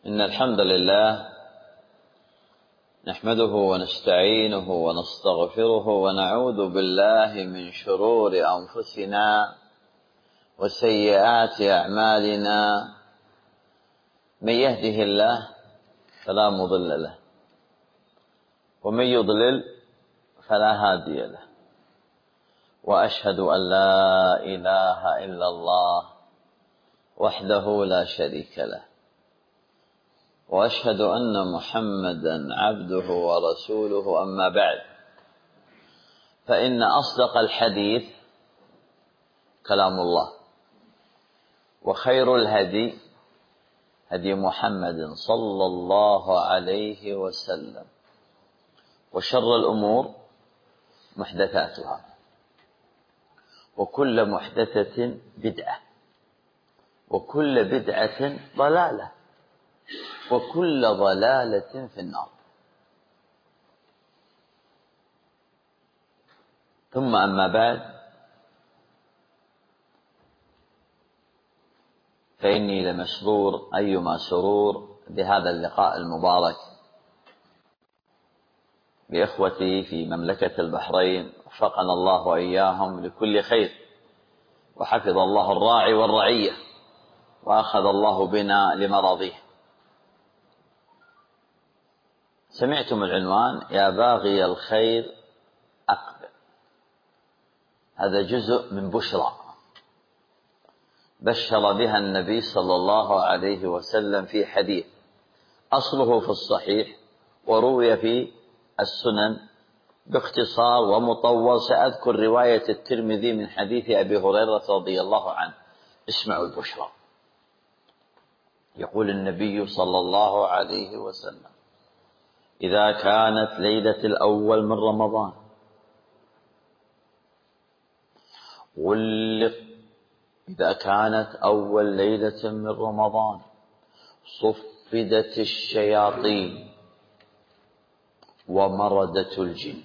إن الحمد لله نحمده ونستعينه ونستغفره ونعوذ بالله من شرور أنفسنا وسيئات أعمالنا. من يهده الله فلا مضل له ومن يضلل فلا هادي له، وأشهد أن لا إله إلا الله وحده لا شريك له، وأشهد أن محمدا عبده ورسوله. أما بعد، فإن أصدق الحديث كلام الله، وخير الهدي هدي محمد صلى الله عليه وسلم، وشر الأمور محدثاتها، وكل محدثة بدعة، وكل بدعة ضلالة، وكل ضلالة في النار. ثم أما بعد، فإني لمسرور أيما سرور بهذا اللقاء المبارك بإخوتي في مملكة البحرين، وفقنا الله وإياهم لكل خير، وحفظ الله الراعي والرعية، وأخذ الله بنا لمراضيه. سمعتم العنوان: يا باغي الخير أقبل. هذا جزء من بشرى بشر بها النبي صلى الله عليه وسلم في حديث أصله في الصحيح، وروي في السنن باختصار ومطول. سأذكر رواية الترمذي من حديث أبي هريرة رضي الله عنه. اسمعوا البشرى. يقول النبي صلى الله عليه وسلم: إذا كانت ليلة الأول من رمضان إذا كانت أول ليلة من رمضان صفدت الشياطين ومردت الجن،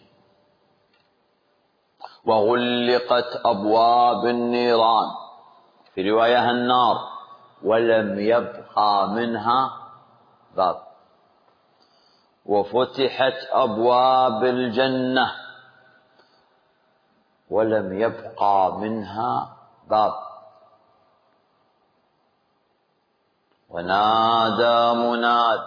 وغلقت أبواب النيران، في رواية النار، ولم يبقى منها باب، وفتحت أبواب الجنة ولم يبقى منها باب، ونادى مناد: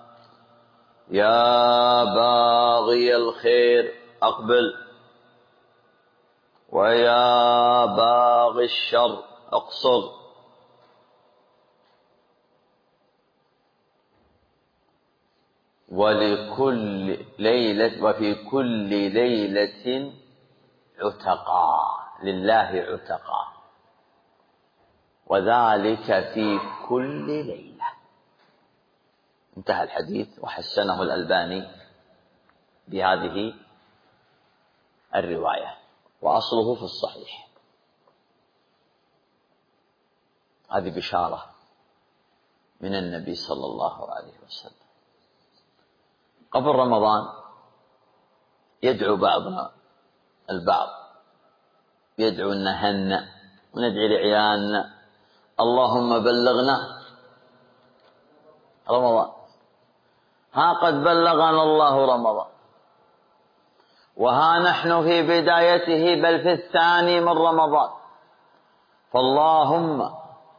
يا باغي الخير أقبل، ويا باغي الشر اقصر. وفي كل ليلة عتقا، لله عتقا، وذلك في كل ليلة. انتهى الحديث، وحسنه الألباني بهذه الرواية، وأصله في الصحيح. هذه بشارة من النبي صلى الله عليه وسلم. قبل رمضان يدعو بعضنا البعض، يدعو أن نهنأ وندعي لعيالنا: اللهم بلغنا رمضان. ها قد بلغنا الله رمضان، وها نحن في بدايته، بل في الثاني من رمضان. فاللهم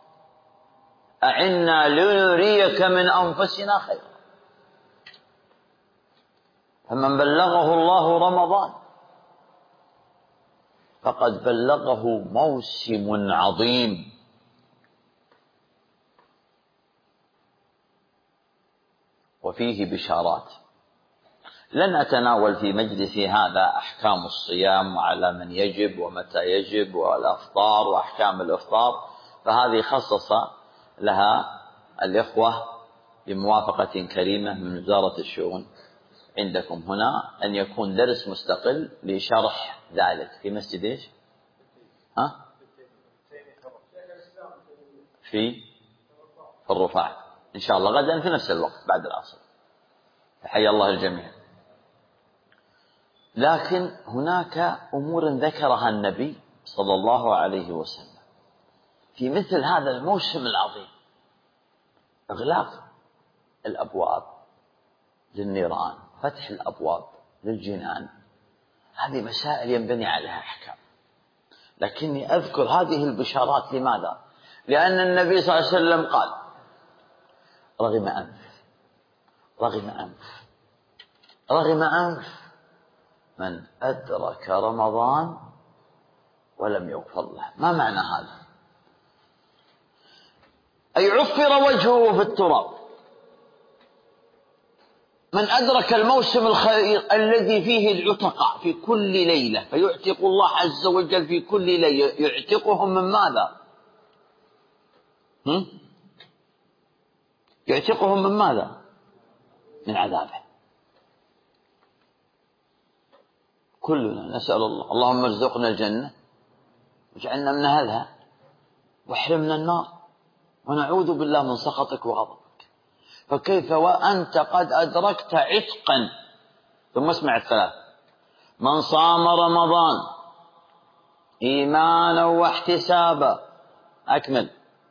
أعنا لنريك من أنفسنا خيرا. فمن بلغه الله رمضان فقد بلغه موسم عظيم، وفيه بشارات. لن أتناول في مجلسي هذا أحكام الصيام وعلى من يجب ومتى يجب، والأفطار وأحكام الإفطار، فهذه خصص لها الإخوة بموافقة كريمة من وزارة الشؤون عندكم هنا، أن يكون درس مستقل لشرح ذلك في مسجد إيش؟ في الرفاع إن شاء الله غدا في نفس الوقت بعد العصر. حيا الله الجميع. لكن هناك أمور ذكرها النبي صلى الله عليه وسلم في مثل هذا الموسم العظيم: إغلاق الأبواب للنيران، فتح الأبواب للجنان، هذه مسائل ينبني عليها أحكام. لكني أذكر هذه البشارات لماذا؟ لأن النبي صلى الله عليه وسلم قال: رغم أنف رغم أنف رغم أنف من أدرك رمضان ولم يغفر له. ما معنى هذا؟ أي عفر وجهه في التراب. من أدرك الموسم الخير الذي فيه العتقاء في كل ليلة، فيعتق الله عز وجل في كل ليلة، يعتقهم من ماذا؟ يعتقهم من ماذا؟ من عذابه. كلنا نسأل الله: اللهم ارزقنا الجنة واجعلنا من أهلها واحرمنا النار، ونعوذ بالله من سخطك وغضبك. فكيف وأنت قد أدركت عتقا؟ ثم اسمع الثلاث: من صام رمضان إيمانا واحتسابا، أكمل،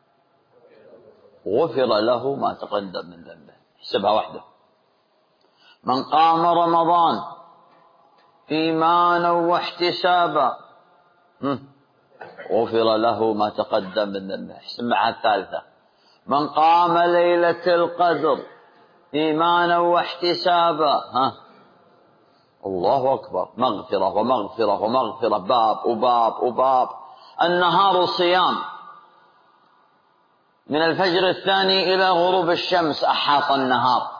غفر له ما تقدم من ذنبه. احسبها واحدة. من قام رمضان إيمانا واحتسابا، غفر له ما تقدم من ذنبه. احسب معها الثالثة: من قام ليلة القدر إيمانا واحتسابا، الله أكبر، مغفرة ومغفرة ومغفرة، باب وباب وباب. النهار صيام من الفجر الثاني إلى غروب الشمس، أحاط النهار.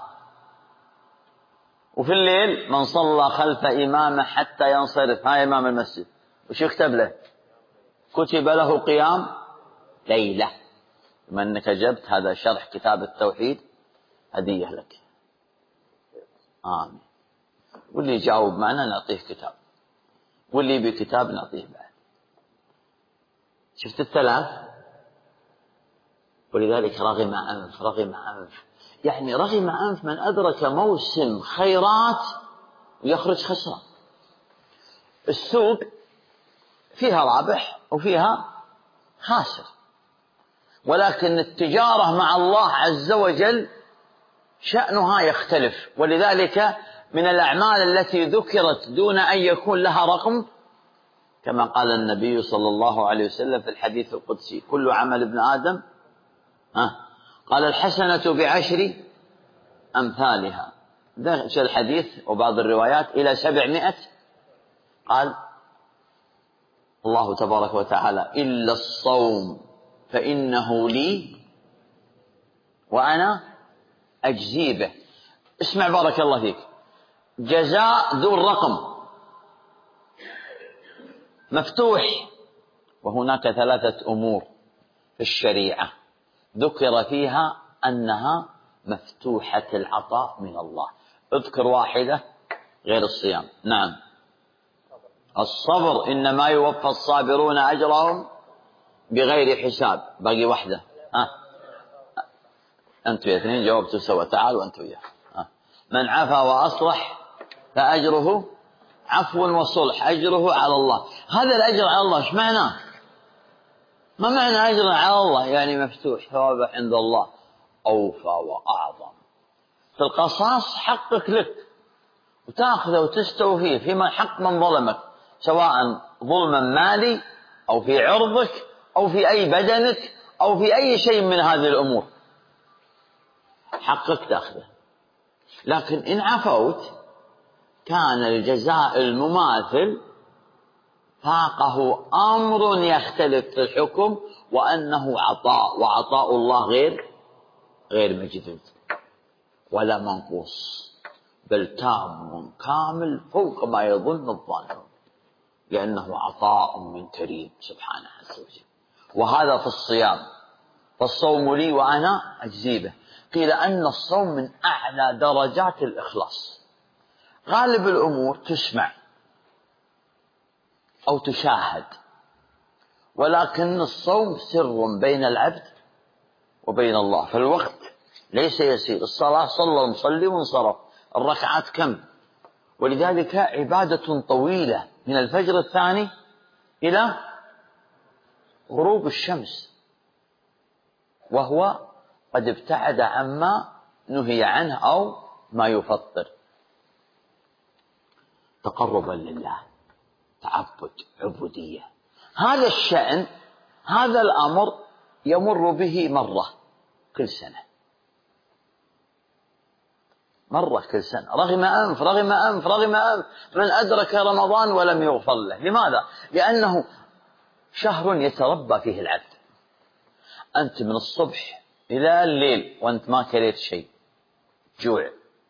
وفي الليل من صلى خلف إمامه حتى ينصرف، هاي إمام المسجد، وش يكتب له؟ كتب له قيام ليلة. بما أنك جبت هذا شرح كتاب التوحيد، هدية لك. آمين. واللي يجاوب معنا نعطيه كتاب، واللي بكتاب نعطيه بعد. شفت الثلاث؟ ولذلك رغم أنف رغم أنف، يعني رغم أنف من أدرك موسم خيرات ويخرج خسران. السوق فيها رابح وفيها خاسر، ولكن التجارة مع الله عز وجل شأنها يختلف. ولذلك من الأعمال التي ذكرت دون أن يكون لها رقم، كما قال النبي صلى الله عليه وسلم في الحديث القدسي: كل عمل ابن آدم، قال الحسنة بعشر أمثالها، ده الحديث وبعض الروايات إلى 700. قال الله تبارك وتعالى: إلا الصوم فإنه لي وأنا أجزي به. اسمع بارك الله فيك، جزاء ذو الرقم مفتوح. وهناك 3 أمور في الشريعة ذكر فيها أنها مفتوحة العطاء من الله. اذكر واحدة غير الصيام. نعم، الصبر، إنما يوفى الصابرون أجرهم بغير حساب. باقي واحدة. أنتوا يا اثنين جاوبتوا سوا، تعالوا أنتوا وياه. من عفا وأصلح فأجره عفو وصلح، أجره على الله. هذا الأجر على الله ايش معناه؟ ما معنى أجر على الله؟ يعني مفتوح، ثوابه عند الله أوفى وأعظم. في القصاص حقك لك، وتأخذه وتستوفيه فيما حق من ظلمك، سواء ظلما مالي أو في عرضك أو في أي بدنك أو في أي شيء من هذه الأمور، حقك تأخذه. لكن إن عفوت كان الجزاء المماثل فاقه أمر يختلف في الحكم، وأنه عطاء، وعطاء الله غير مجدود ولا منقوص، بل تام كامل فوق ما يظن الظالمون، لأنه عطاء من كريم سبحانه عز وجل. وهذا في الصيام، فالصوم لي وأنا أجزي به. قيل أن الصوم من أعلى درجات الإخلاص. غالب الأمور تسمع أو تشاهد، ولكن الصوم سر بين العبد وبين الله. فالوقت ليس يسير، الصلاة صلى المصلي وانصرف، الركعات كم؟ ولذلك عبادة طويلة من الفجر الثاني إلى غروب الشمس، وهو قد ابتعد عما نهي عنه أو ما يفطر، تقربا لله، تعبد، عبودية. هذا الشأن، هذا الأمر يمر به مرة كل سنة، مرة كل سنة، رغم أنف رغم أنف رغم أنف من أدرك رمضان ولم يغفر له. لماذا؟ لأنه شهر يتربى فيه العبد. أنت من الصبح إلى الليل وأنت ما كليت شيء، جوع،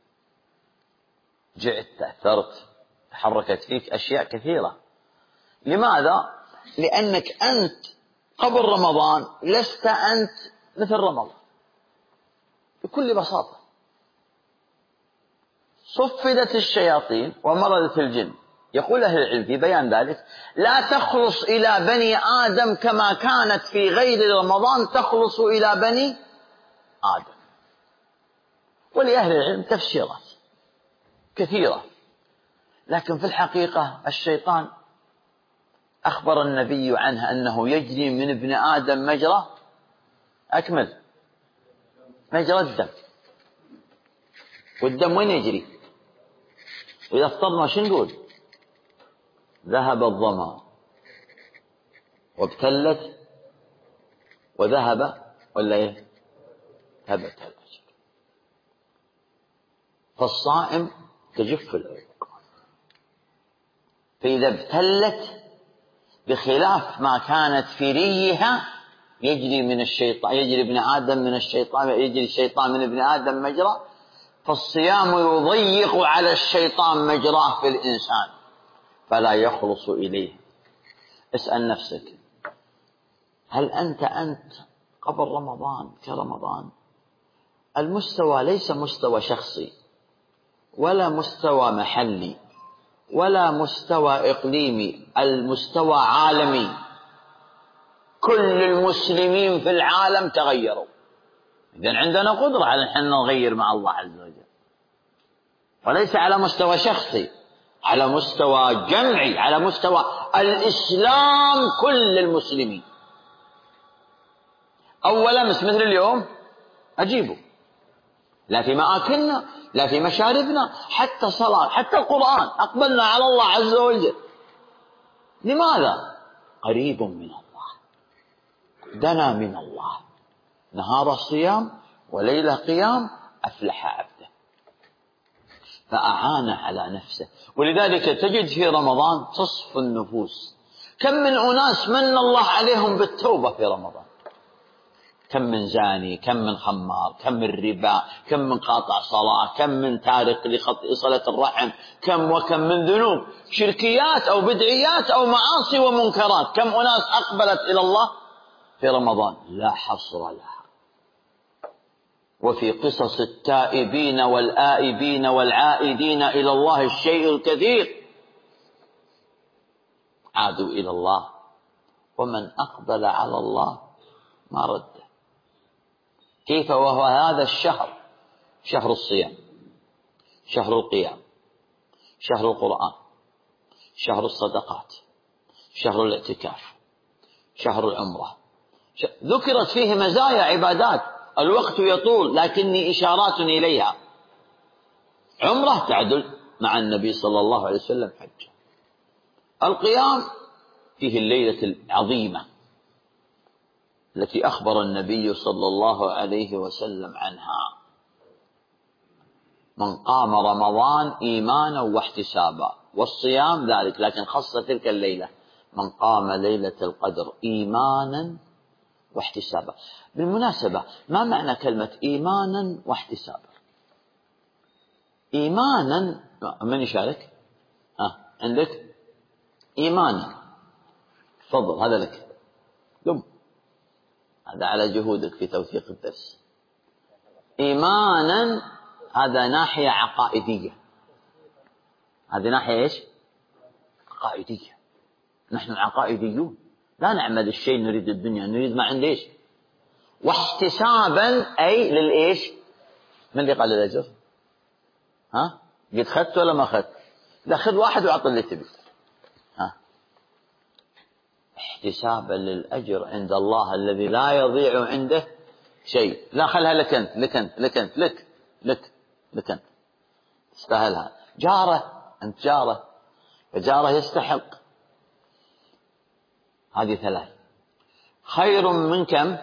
جعت، تأثرت، تحركت فيك أشياء كثيرة. لماذا؟ لأنك أنت قبل رمضان لست أنت مثل رمضان بكل بساطة. صفدت الشياطين ومرضت الجن. يقول أهل العلم في بيان ذلك: لا تخلص إلى بني آدم كما كانت في غير رمضان تخلص إلى بني آدم. ولأهل العلم تفسيرات كثيرة، لكن في الحقيقة الشيطان أخبر النبي عنه أنه يجري من ابن آدم مجرى أكمل مجرى الدم، والدم وين يجري؟ وإذا افطرنا شو نقول؟ ذهب الظمأ وابتلت وذهب ولا ايه؟ هبت الأجر. فالصائم تجف العروق، فإذا ابتلت بخلاف ما كانت في ريها يجري من الشيطان، يجري ابن آدم من الشيطان، يجري الشيطان من ابن آدم مجرى، فالصيام يضيق على الشيطان مجراه في الإنسان فلا يخلص إليه. اسأل نفسك: هل أنت قبل رمضان كرمضان؟ المستوى ليس مستوى شخصي ولا مستوى محلي ولا مستوى إقليمي، المستوى عالمي. كل المسلمين في العالم تغيروا. إذن عندنا قدرة على أن نغير مع الله عز وجل، وليس على مستوى شخصي، على مستوى جمعي، على مستوى الإسلام. كل المسلمين أول أمس مثل اليوم أجيبه، لا في مآكلنا، لا في مشاربنا، حتى صلاة، حتى القرآن أقبلنا على الله عز وجل. لماذا؟ قريب من الله، دنا من الله، نهار صيام وليلة قيام، أفلح عبده، فأعان على نفسه. ولذلك تجد في رمضان تصفو النفوس. كم من أناس من الله عليهم بالتوبة في رمضان، كم من زاني، كم من خمار، كم من ربا، كم من قاطع صلاة، كم من تارك لصلة الرحم، كم وكم من ذنوب شركيات أو بدعيات أو معاصي ومنكرات. كم أناس أقبلت إلى الله في رمضان لا حصر لها. وفي قصص التائبين والآئبين والعائدين إلى الله الشيء الكثير. عادوا إلى الله، ومن أقبل على الله ما رده. كيف وهو هذا الشهر شهر الصيام، شهر القيام، شهر القرآن، شهر الصدقات، شهر الاعتكاف، شهر العمرة، ذكرت فيه مزايا عبادات. الوقت يطول لكني إشارات إليها. عمرة تعدل مع النبي صلى الله عليه وسلم حجة. القيام فيه الليلة العظيمة التي أخبر النبي صلى الله عليه وسلم عنها: من قام رمضان إيمانا واحتسابا. والصيام ذلك، لكن خص تلك الليلة: من قام ليلة القدر إيمانا واحتسابا. بالمناسبة، ما معنى كلمة إيمانا واحتسابا؟ إيمانا، من يشارك؟ عندك إيمانا، تفضل، هذا لك، قم، هذا على جهودك في توثيق الدرس. إيمانا هذا ناحية عقائدية، هذه ناحية إيش؟ عقائدية. نحن عقائديون، لا نعمل الشيء نريد الدنيا، نريد ما عندي إيش. واحتسابا أي للإيش؟ من اللي قال الأجر؟ قد خدت ولا ما خدت؟ لا، خذ واحد وأعطي اللي تبي. احتسابا للأجر عند الله الذي لا يضيع عنده شيء. لا، خلها لك أنت، لك أنت، لك أنت، لك لك أنت تستاهلها. جارة، أنت جارة، فجارة يستحق. هذه 3. خير من كم؟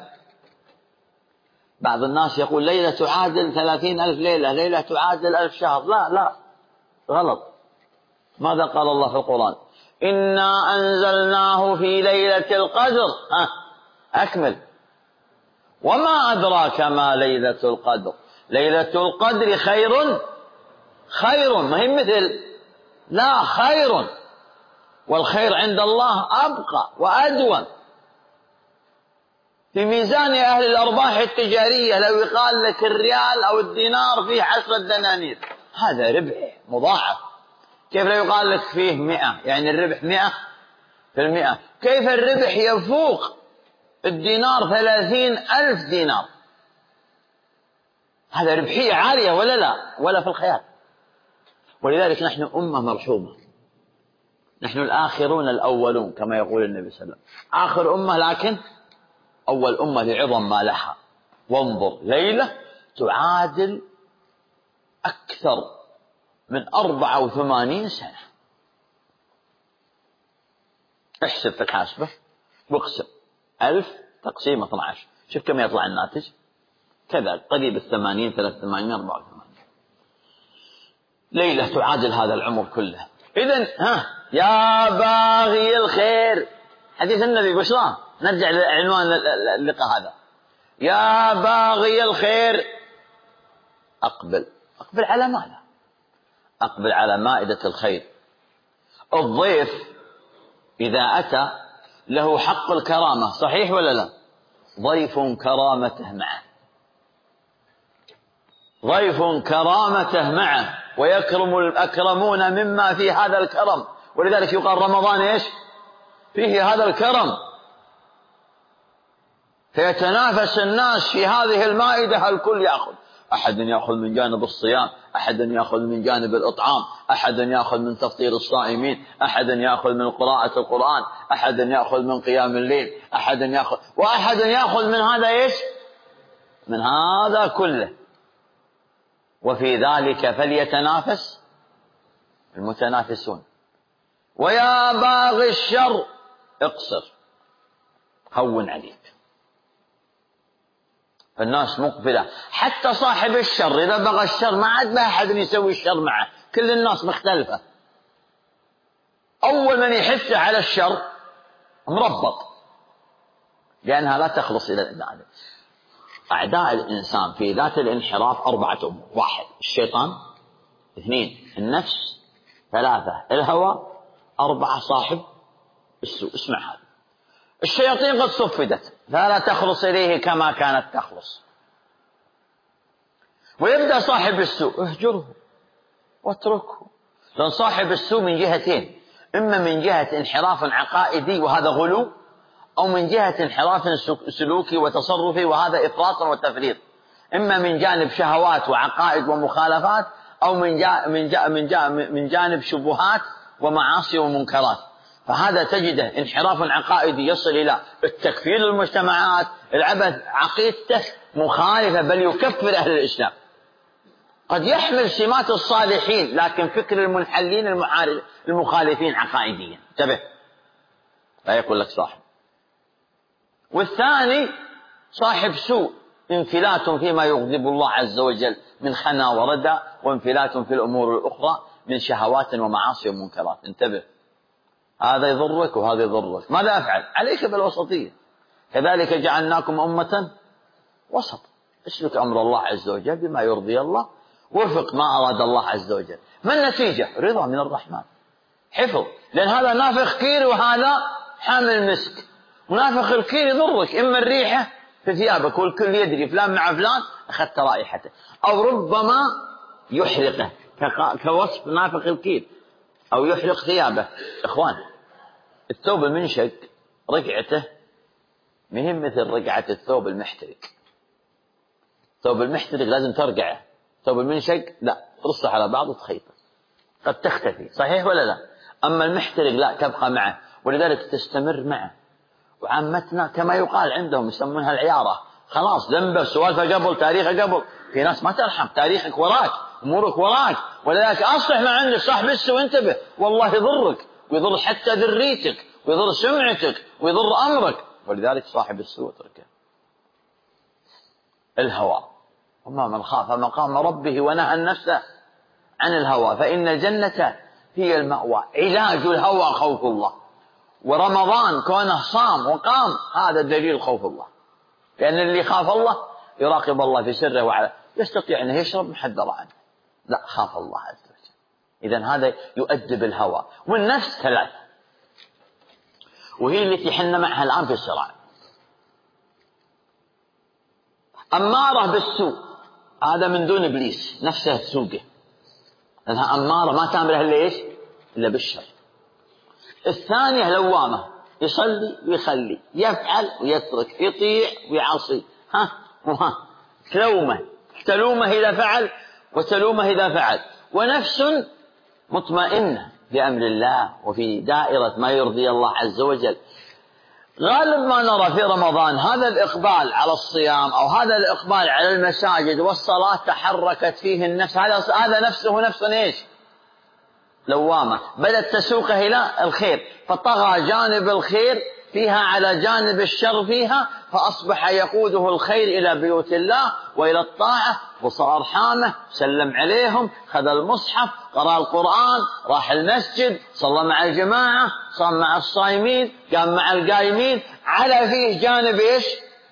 بعض الناس يقول ليلة تعادل 30,000 ليلة، ليلة تعادل 1000 شهر. لا غلط. ماذا قال الله في القرآن؟ إنا أنزلناه في ليلة القدر. أكمل. وما أدراك ما ليلة القدر؟ ليلة القدر خير، ما هي مثل، لا خير، والخير عند الله أبقى وأدوم. في ميزان أهل الأرباح التجارية لو يقال لك الريال أو الدينار فيه 10 دنانير، هذا ربح مضاعف. كيف لو يقال لك فيه 100، يعني الربح 100%. كيف الربح يفوق الدينار 30,000 دينار؟ هذا ربحية عالية ولا لا؟ ولا في الخيال. ولذلك نحن أمة مرحومة، نحن الآخرون الأولون كما يقول النبي صلى الله عليه وسلم. آخر أمة لكن أول أمة لعظم ما لها. وانظر، ليلة تعادل أكثر من 84 سنة. احسب في الحاسبة واقسم 1000 تقسيم 12، شوف كم يطلع الناتج. كذا قريب 80 83 84. ليلة تعادل هذا العمر كله. إذن يا باغي الخير، حديث النبي بشرى. نرجع لعنوان اللقاء هذا. يا باغي الخير أقبل على ماذا؟ أقبل على مائدة الخير. الضيف إذا أتى له حق الكرامة، صحيح ولا لا؟ ضيف كرامته معه، ضيف كرامته معه، ويكرم الأكرمون مما في هذا الكرم. ولذلك يقال رمضان إيش فيه هذا الكرم، فيتنافس الناس في هذه المائدة، الكل يأخذ. أحد يأخذ من جانب الصيام، أحد يأخذ من جانب الإطعام، أحد يأخذ من تفطير الصائمين، أحد يأخذ من قراءة القرآن، أحد يأخذ من قيام الليل، أحد يأخذ، وأحد يأخذ من هذا إيش؟ من هذا كله. وفي ذلك فليتنافس المتنافسون. ويا باغي الشر اقصر، هون عليك. الناس مقبلة، حتى صاحب الشر إذا بغى الشر ما عاد أحد يسوي الشر معه، كل الناس مختلفة. أول من يحث على الشر مربط، لأنها لا تخلص إلى الإبادة. أعداء الإنسان في ذات الانحراف 4 أمور: 1 الشيطان، 2 النفس، 3 الهوى، 4 صاحب السوء. اسمع هذا: الشياطين قد صفدت فلا تخلص إليه كما كانت تخلص. ويبدأ صاحب السوء: اهجره واتركه. لأن صاحب السوء من جهتين: إما من جهة انحراف عقائدي وهذا غلو، أو من جهة انحراف سلوكي وتصرفي وهذا إفراط وتفريط. إما من جانب شهوات وعقائد ومخالفات، أو من جانب شبهات ومعاصي ومنكرات. فهذا تجده انحراف عقائدي يصل إلى التكفير للمجتمعات، العبث، عقيدته مخالفة بل يكفر أهل الإسلام. قد يحمل سمات الصالحين لكن فكر المنحلين المخالفين عقائديا. انتبه، لا يقول لك صاحب. والثاني صاحب سوء، انفلات فيما يغضب الله عز وجل من خنا وردى، وانفلات في الأمور الأخرى من شهوات ومعاصي ومنكرات. انتبه، هذا يضرك وهذا يضرك. ماذا أفعل؟ عليك بالوسطية. كذلك جعلناكم أمة وسط، اسلك أمر الله عز وجل بما يرضي الله، وفق ما أراد الله عز وجل. ما النتيجة؟ رضا من الرحمن، حفظ. لأن هذا نافخ كير وهذا حامل مسك. ونافخ الكير يضرك، إما الريحة في ثيابك والكل يدري فلان مع فلان أخذت رائحته، أو ربما يحرقه كوصف نافخ الكير، أو يحرق ثيابه. إخوان، الثوب المنشق رقعته مهم مثل رقعة الثوب المحترق. الثوب المحترق لازم ترقعه، الثوب المنشق لا، ترصه على بعض وتخيطه، قد تختفي، صحيح ولا لا؟ أما المحترق لا، تبقى معه، ولذلك تستمر معه. وعامتنا كما يقال عندهم يسمونها العيارة، خلاص ذنبه سوالفه قبل، تاريخه قبل. في ناس ما ترحم، تاريخك وراك، أمورك وراك، ولذلك أصلح ما عندك. صاحب السوء انتبه، والله يضرك ويضر حتى ذريتك ويضر سمعتك ويضر أمرك. ولذلك صاحب السوء اتركه. الهوى، وما من خاف مقام ربه ونهى النفس عن الهوى فإن الجنة هي المأوى. علاج الهوى خوف الله، ورمضان كونه صام وقام هذا دليل خوف الله، لأن اللي يخاف الله يراقب الله في سره وعلى، يستطيع أنه يشرب محذر عنه، لا خاف الله عز وجل. إذن هذا يؤدب الهوى. والنفس ثلاثة، وهي التي حنا معها الآن في الصراع. أمارة بالسوء، هذا من دون إبليس، نفسها تسوقه، لأنها أمارة ما تعملها إلا إيش؟ إلا بالشر. الثانية لوامة، يصلي ويخلي، يفعل ويترك، يطيع ويعصي، تلومه إذا فعل وتلومه إذا فعل. ونفس مطمئنة بأمر الله وفي دائرة ما يرضي الله عز وجل. غالب ما نرى في رمضان هذا الإقبال على الصيام أو هذا الإقبال على المساجد والصلاة تحركت فيه النفس، هذا نفسه نفس إيش؟ لوامة، بدأت تسوقه إلى الخير، فطغى جانب الخير فيها على جانب الشر فيها، فأصبح يقوده الخير إلى بيوت الله وإلى الطاعة، وصار حامه، سلم عليهم، خذ المصحف، قرأ القرآن، راح المسجد، صلى مع الجماعة، صام مع الصائمين، قام مع القائمين، على فيه جانب إيش؟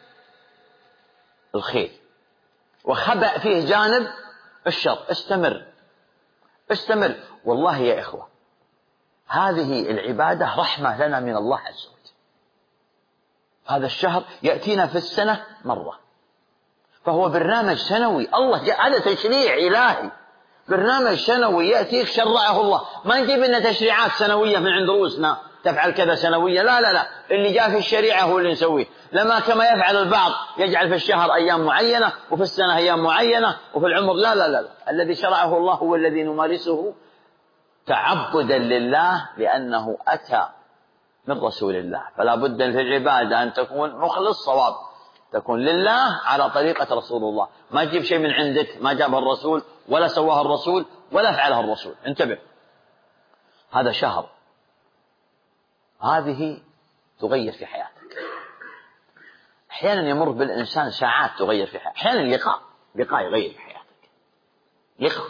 الخير، وخبأ فيه جانب الشر. استمر. والله يا إخوة هذه العبادة رحمة لنا من الله عز وجل. هذا الشهر يأتينا في السنة مرة، فهو برنامج سنوي، الله هذا تشريع إلهي، برنامج سنوي يأتيك شرعه الله. ما نجيب لنا تشريعات سنوية من عند رؤوسنا تفعل كذا سنوية، لا، اللي جاء في الشريعة هو اللي نسويه. لما كما يفعل البعض يجعل في الشهر أيام معينة وفي السنة أيام معينة وفي العمر، لا، الذي شرعه الله هو الذي نمارسه تعبدا لله، لأنه أتى من رسول الله. فلا بد في العبادة أن تكون مخلص صواب، تكون لله على طريقة رسول الله، ما تجيب شيء من عندك ما جابه الرسول ولا سواها الرسول ولا فعلها الرسول. انتبه، هذا شهر، هذه تغير في حياتك. أحيانا يمر بالإنسان ساعات تغير في حياتك، أحيانا لقاء يغير في حياتك، لقاء.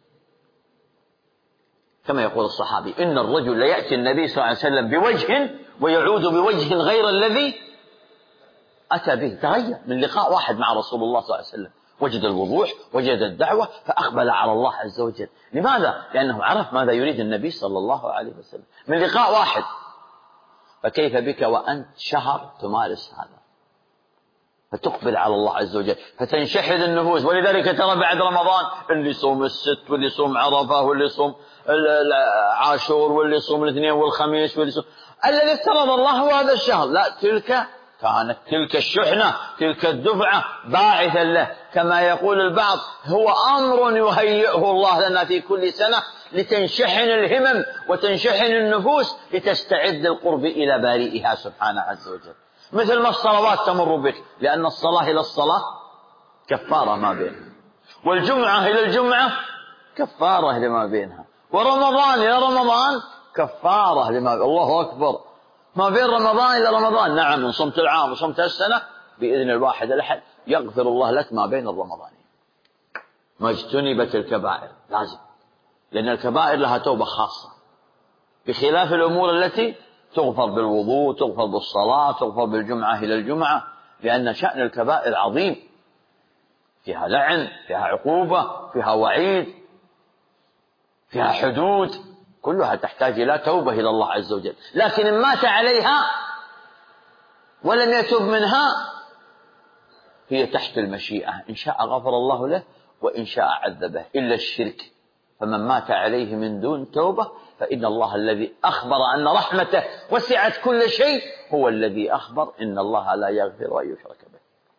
كما يقول الصحابي: إن الرجل ليأتي النبي صلى الله عليه وسلم بوجه ويعود بوجه غير الذي أتى به. تغير من لقاء واحد مع رسول الله صلى الله عليه وسلم، وجد الوضوح، وجد الدعوة، فأقبل على الله عز وجل. لماذا؟ لأنه عرف ماذا يريد النبي صلى الله عليه وسلم من لقاء واحد. فكيف بك وأنت شهر تمارس هذا، فتقبل على الله عز وجل، فتنشحذ النفوس. ولذلك ترى بعد رمضان اللي يصوم الست، واللي يصوم عرفة، واللي يصوم عاشور، واللي يصوم الاثنين والخميس، واللي يصوم الذي افترض الله هو هذا الشهر. لا، كانت تلك الشحنة، تلك الدفعة باعثا له. كما يقول البعض: هو أمر يهيئه الله لنا في كل سنة لتنشحن الهمم وتنشحن النفوس لتستعد للقرب إلى بارئها سبحانه عز وجل. مثل ما الصلوات تمر بك، لأن الصلاة إلى الصلاة كفارة ما بينها، والجمعة إلى الجمعة كفارة لما بينها، ورمضان إلى رمضان كفارة لما بينها. الله أكبر، ما بين رمضان إلى رمضان. نعم، إن صمت العام وصمت السنة بإذن الواحد الأحد يغفر الله لك ما بين الرمضانين. ما اجتنبت الكبائر، لازم، لأن الكبائر لها توبة خاصة، بخلاف الأمور التي تغفر بالوضوء، تغفر بالصلاة، تغفر بالجمعة إلى الجمعة، لأن شأن الكبائر عظيم، فيها لعن، فيها عقوبة، فيها وعيد، فيها حدود، كلها تحتاج إلى توبة إلى الله عز وجل. لكن إن مات عليها ولم يتوب منها هي تحت المشيئة، إن شاء غفر الله له وإن شاء عذبه، إلا الشرك، فمن مات عليه من دون توبة فإن الله الذي أخبر أن رحمته وسعت كل شيء هو الذي أخبر إن الله لا يغفر أن يشرك به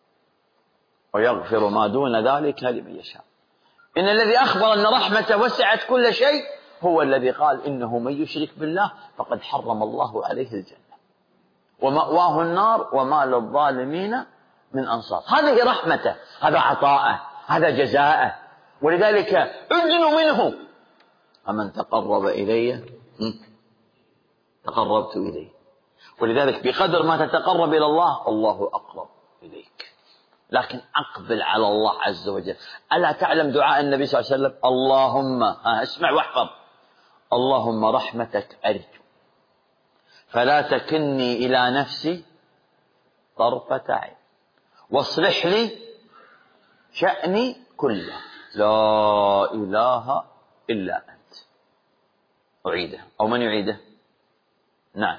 ويغفر ما دون ذلك لمن يشاء. إن الذي أخبر أن رحمته وسعت كل شيء هو الذي قال: إنه من يشرك بالله فقد حرم الله عليه الجنة ومأواه النار وما للظالمين من أنصار. هذه رحمته، هذا عطاءه، هذا جزاءه. ولذلك ادنوا منه. فمن تقرب إلي تقربت إليه. ولذلك بقدر ما تتقرب إلى الله الله أقرب إليك. لكن أقبل على الله عز وجل. ألا تعلم دعاء النبي صلى الله عليه وسلم؟ اللهم اسمع واحفظ: اللهم رحمتك أرجو فلا تكلني إلى نفسي طرفة عين واصلح لي شأني كله لا إله إلا أنت. أعيده أو من يعيده؟ نعم،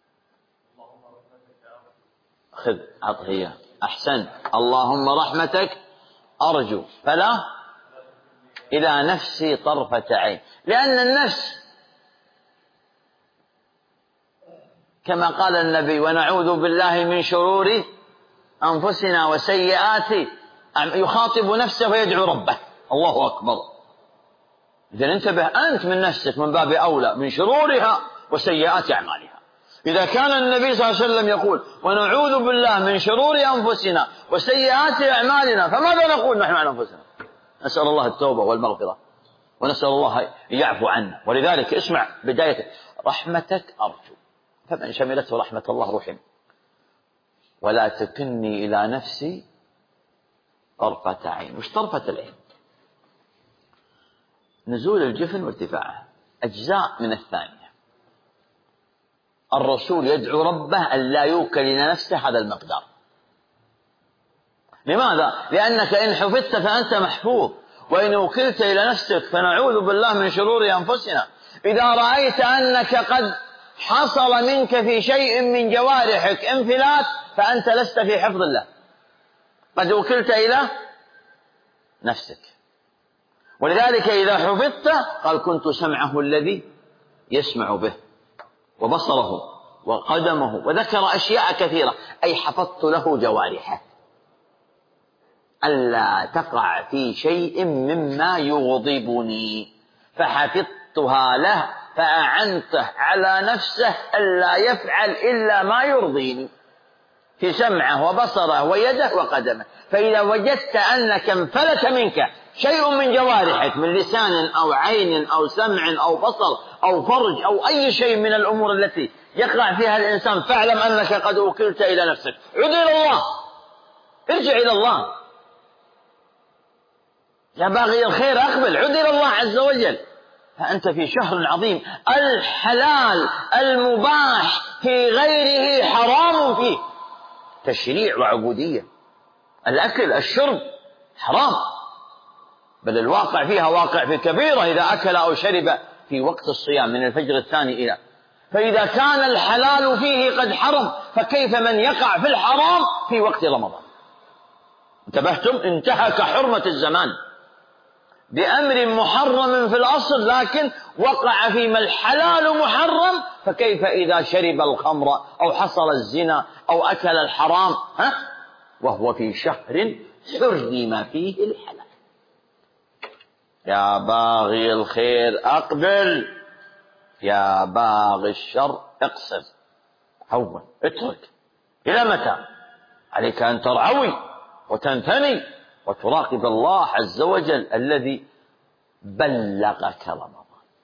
خذ عطيه. أحسن. اللهم رحمتك أرجو فلا إلى نفسي طرفة عين. لأن النفس كما قال النبي: ونعوذ بالله من شرور أنفسنا وسيئات. يخاطب نفسه ويدعو ربه. الله أكبر. إذن انتبه أنت من نفسك من باب أولى من شرورها وسيئات أعمالها. إذا كان النبي صلى الله عليه وسلم يقول: ونعوذ بالله من شرور أنفسنا وسيئات أعمالنا، فماذا نقول نحن عن أنفسنا؟ نسأل الله التوبة والمغفرة ونسأل الله يعفو عنا. ولذلك اسمع بداية: رحمتك أرجو. فمن شملته رحمة الله رحم. ولا تكلني إلى نفسي طرفة عين. وش طرفة العين؟ نزول الجفن وارتفاعه أجزاء من الثانية. الرسول يدعو ربه أن لا يوكل إلى نفسه هذا المقدار. لماذا؟ لأنك إن حفظت فأنت محفوظ، وإن وكلت إلى نفسك فنعوذ بالله من شرور أنفسنا. إذا رأيت أنك قد حصل منك في شيء من جوارحك انفلات فأنت لست في حفظ الله، قد وكلت إلى نفسك. ولذلك إذا حفظت قال: كنت سمعه الذي يسمع به وبصره وقدمه، وذكر أشياء كثيرة. أي حفظت له جوارحه ألا تقع في شيء مما يغضبني، فحفظتها له فأعنته على نفسه ألا يفعل إلا ما يرضيني في سمعه وبصره ويده وقدمه. فإذا وجدت أنك انفلت منك شيء من جوارحك من لسان أو عين أو سمع أو بصر أو فرج أو أي شيء من الأمور التي يقع فيها الإنسان، فاعلم أنك قد وكلت إلى نفسك. عد إلى الله، ارجع إلى الله. يا باغي الخير أقبل، عد إلى الله عز وجل. فأنت في شهر عظيم. الحلال المباح في غيره حرام فيه، تشريع وعبودية. الأكل الشرب حرام، بل الواقع فيها واقع في كبيرة إذا أكل أو شرب في وقت الصيام من الفجر الثاني إلى. فإذا كان الحلال فيه قد حرم، فكيف من يقع في الحرام في وقت رمضان؟ انتبهتم؟ انتهك حرمة الزمان بأمر محرم في الأصل، لكن وقع فيما الحلال محرم. فكيف إذا شرب الخمر أو حصل الزنا أو أكل الحرام وهو في شهر حرم فيه الحلال؟ يا باغي الخير أقبل، يا باغي الشر اقصر، هون اترك. إلى متى؟ عليك أن ترعوي وتنثني وتراقب الله عز وجل الذي بلغك رمضان.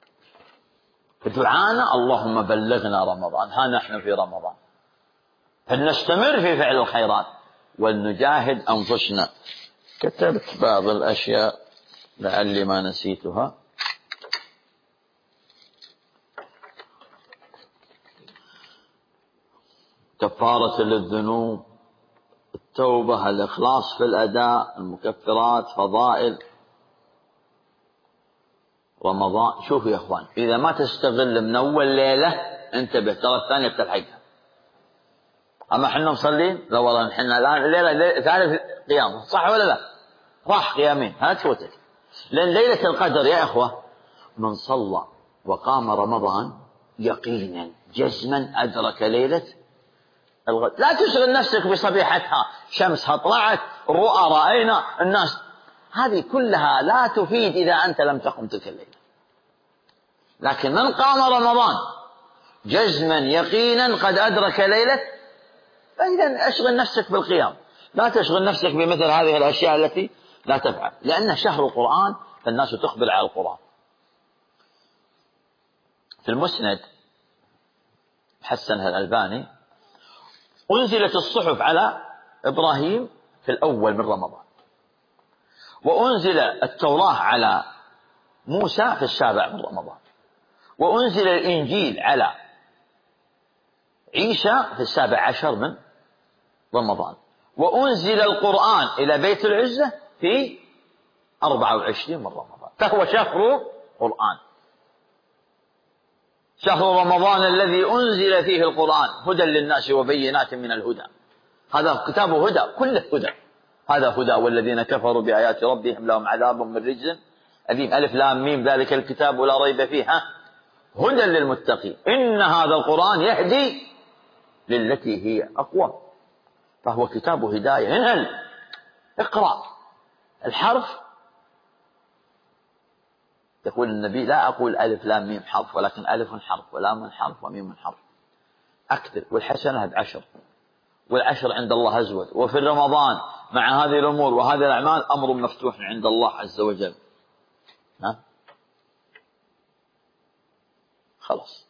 دعانا: اللهم بلغنا رمضان. ها نحن في رمضان، فلنستمر في فعل الخيرات ولنجاهد أنفسنا. كتبت بعض الأشياء لعلي ما نسيتها. كفارة للذنوب، التوبة، الإخلاص في الأداء، المكفرات، فضائل رمضان. شوفوا يا أخوان، إذا ما تستغل من أول ليلة انتبه، ترى الثانية بتلحقها. أما حنا مصلين، لا والله حنا الآن الليلة ثالث قيام، صح ولا لا؟ راح قيامين، ها تفوتك. لأن ليلة القدر يا أخوة من صلى وقام رمضان يقينا جزما أدرك ليلة الغد. لا تشغل نفسك بصبيحتها، شمسها طلعت، الرؤى رأينا، الناس، هذه كلها لا تفيد إذا أنت لم تقم تلك الليلة. لكن من قام رمضان جزما يقينا قد أدرك ليلة، فإذا أشغل نفسك بالقيام. لا تشغل نفسك بمثل هذه الأشياء التي لا تفعل، لأن شهر القرآن فالناس تقبل على القرآن. في المسند حسنها الألباني أنزلت الصحف على إبراهيم في الأول من رمضان، وأنزل التوراة على موسى في السابع من رمضان، وأنزل الإنجيل على عيسى في السابع عشر من رمضان، وأنزل القرآن إلى بيت العزة في 24 من رمضان. فهو شهر قرآن، شهر رمضان الذي أنزل فيه القرآن هدى للناس وبينات من الهدى. هذا كتاب هدى، كله هدى. هذا هدى، والذين كفروا بآيات ربهم لهم عذاب من رجز أليم. ألف لام ميم ذلك الكتاب لا ريب فيه هدى للمتقين. إن هذا القرآن يهدي للتي هي أقوى. فهو كتاب هداية. انهل اقرأ الحرف. يقول النبي لا أقول ألف لام ميم حرف، ولكن ألف حرف ولام حرف وميم حرف. أكثر. والحسنة ب10، والعشر عند الله أزود. وفي رمضان مع هذه الأمور وهذه الأعمال أمر مفتوح عند الله عز وجل. خلاص.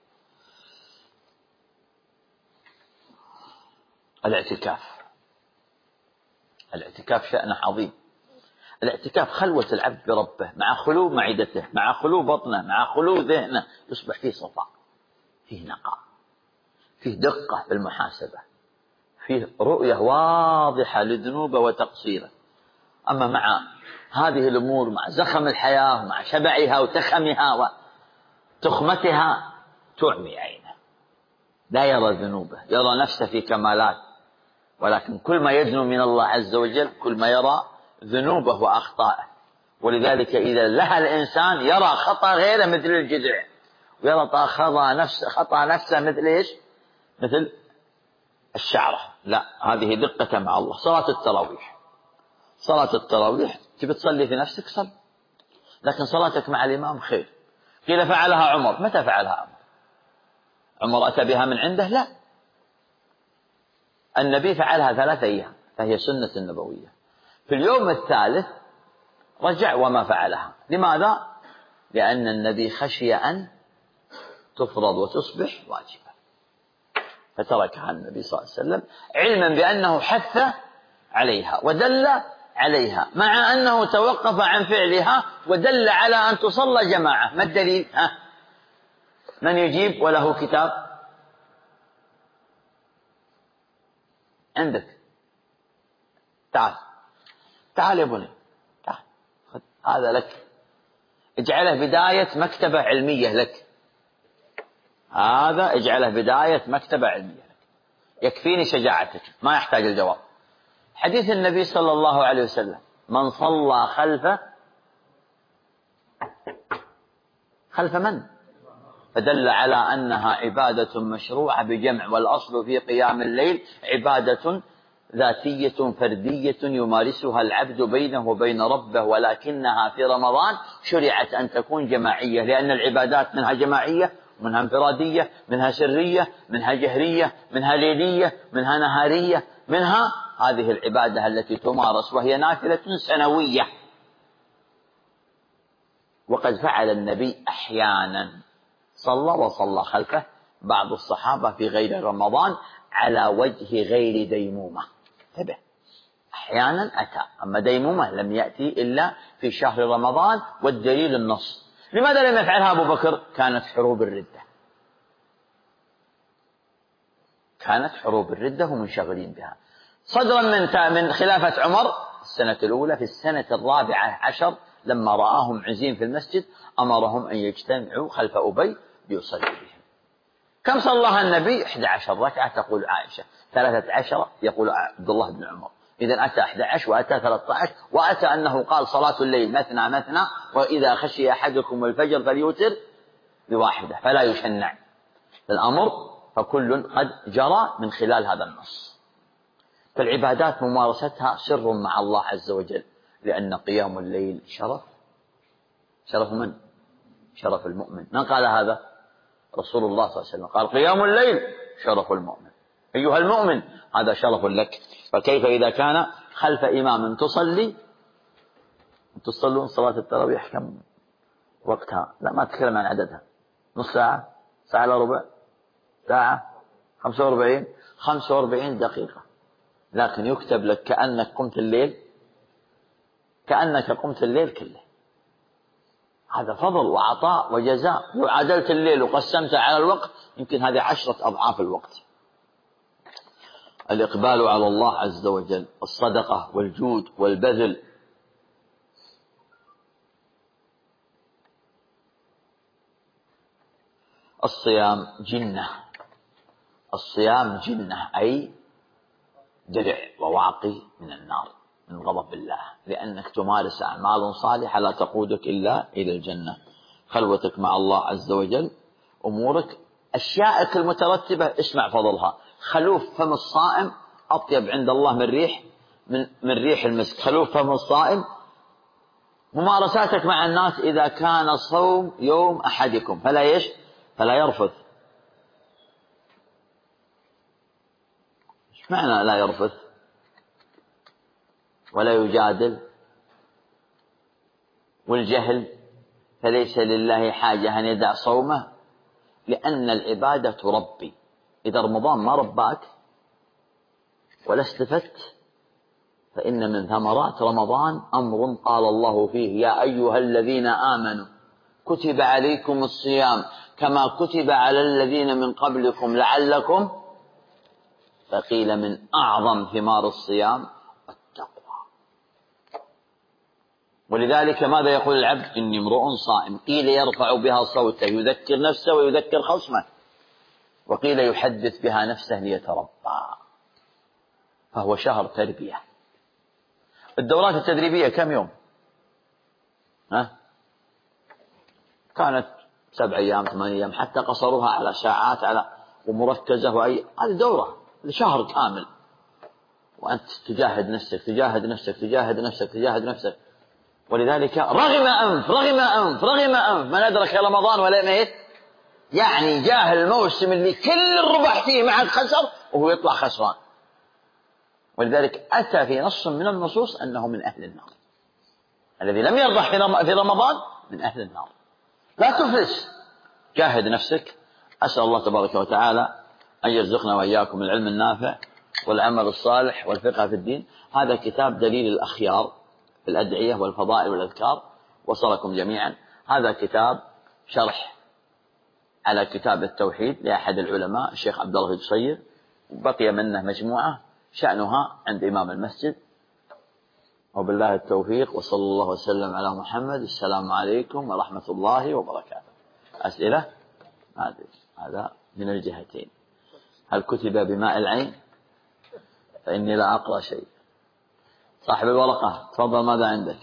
الاعتكاف شأنه عظيم. الاعتكاف خلوة العبد بربه، مع خلو معدته، مع خلو بطنه، مع خلو ذهنه، يصبح فيه صفاء، فيه نقاء، فيه دقة بالمحاسبة، فيه رؤية واضحة لذنوبه وتقصيره. أما مع هذه الأمور، مع زخم الحياة ومع شبعها وتخمها وتخمتها، تعمي عينه، لا يرى ذنوبه، يرى نفسه في كمالات. ولكن كل ما يدنو من الله عز وجل كل ما يرى ذنوبه وأخطائه. ولذلك إذا لها الإنسان يرى خطأ غيره مثل الجذع، ويرى خطأ نفسه مثل إيش؟ مثل الشعرة. لا، هذه دقة مع الله. صلاة التراويح تبي تصلي في نفسك صل، لكن صلاتك مع الإمام خير. قيل فعلها عمر. متى فعلها عمر؟ أتى بها من عنده؟ لا، النبي فعلها 3 أيام، فهي سنة النبوية. في اليوم الثالث رجع وما فعلها. لماذا؟ لأن النبي خشي أن تفرض وتصبح واجبة، فتركها النبي صلى الله عليه وسلم، علما بأنه حث عليها ودل عليها، مع أنه توقف عن فعلها ودل على أن تصلى جماعة. ما الدليل؟ من يجيب وله كتاب؟ عندك؟ تعال يا بني، تعال، هذا لك، اجعله بداية مكتبة علمية لك. هذا اجعله بداية مكتبة علمية لك، يكفيني شجاعتك، ما يحتاج الجواب. حديث النبي صلى الله عليه وسلم: من صلى خلف من؟ فدل على أنها عبادة مشروعة بجمع. والأصل في قيام الليل عبادة ذاتية فردية يمارسها العبد بينه وبين ربه، ولكنها في رمضان شرعت أن تكون جماعية، لأن العبادات منها جماعية، منها انفرادية، منها سرية، منها جهرية، منها ليلية، منها نهارية، منها هذه العبادة التي تمارس وهي نافلة سنوية. وقد فعل النبي أحيانا، وصلى خلفه بعض الصحابة في غير رمضان على وجه غير ديمومة. انتبه، أحيانا أتى، أما ديمومة لم يأتي إلا في شهر رمضان، والدليل النص. لماذا لم يفعلها أبو بكر؟ كانت حروب الردة ومنشغلين بها. صدرا من خلافة عمر السنة الأولى، في السنة 14 لما رآهم عزين في المسجد أمرهم أن يجتمعوا خلف أبي ليصلي بهم. كم صلىها النبي؟ 11 ركعة تقول عائشة، 13 يقول عبد الله بن عمر. إذن أتى 11 وأتى 13، وأتى أنه قال صلاة الليل مثنى مثنى، وإذا خشي أحدكم الفجر فليوتر بواحدة فلا يشنع. الأمر فكل قد جرى من خلال هذا النص. فالعبادات ممارستها سر مع الله عز وجل، لأن قيام الليل شرف من؟ شرف المؤمن. من قال هذا؟ رسول الله صلى الله عليه وسلم قال: قيام الليل شرف المؤمن. أيها المؤمن هذا شرف لك. فكيف إذا كان خلف إمام تصلون صلاة التراويح كم وقتها؟ لا ما أتكلم عن عددها، نص ساعة، ساعة إلا ربع، ساعة، 45 دقيقة، لكن يكتب لك كأنك قمت الليل كله. هذا فضل وعطاء وجزاء. لو عدلت الليل وقسمت على الوقت يمكن هذه 10 أضعاف الوقت. الإقبال على الله عز وجل، الصدقة والجود والبذل. الصيام جنة أي درع وواقي من النار، من غضب الله، لأنك تمارس أعمال صالحة لا تقودك إلا إلى الجنة. خلوتك مع الله عز وجل، أمورك، أشيائك المترتبة اسمع فضلها. خلوف فم الصائم أطيب عند الله من ريح المسك. خلوف فم الصائم. ممارساتك مع الناس إذا كان صوم يوم أحدكم فلا يرفث. ايش معنى لا يرفث ولا يجادل؟ والجهل فليس لله حاجة أن يدع صومه، لأن العبادة تربي. إذا رمضان ما رباك ولا استفدت فإن من ثمرات رمضان أمر قال الله فيه: يا أيها الذين آمنوا كتب عليكم الصيام كما كتب على الذين من قبلكم لعلكم. فقيل من أعظم ثمار الصيام التقوى. ولذلك ماذا يقول العبد؟ إني امرؤ صائم. قيل يرفع بها صوته يذكر نفسه ويذكر خصمه، وقيل يحدث بها نفسه ليتربى. فهو شهر تربية. الدورات التدريبية كم يوم؟ كانت 7 أيام 8 أيام، حتى قصروها على ساعات ومركزة. هذه دورة لشهر كامل، وأنت تجاهد نفسك. ولذلك رغم أنف من أدرك رمضان ولا ميت، يعني جاه الموسم اللي كل الربح فيه معك خسر وهو يطلع خسران. ولذلك أتى في نص من النصوص أنه من أهل النار. الذي لم يربح في رمضان من أهل النار. لا تفلس، جاهد نفسك. أسأل الله تبارك وتعالى أن يرزقنا وإياكم العلم النافع والعمل الصالح والفقه في الدين. هذا كتاب دليل الأخيار في الأدعية والفضائل والأذكار، وصلكم جميعا. هذا كتاب شرح على كتاب التوحيد لأحد العلماء الشيخ عبد الله القصير، بقي منه مجموعة شأنها عند إمام المسجد. وبالله التوفيق، وصلى الله وسلم على محمد. السلام عليكم ورحمة الله وبركاته. أسئلة؟ هذا من الجهتين. هل كتب بماء العين؟ فإني لا أقرأ شيء. صاحب الورقة تفضل، ماذا عندك؟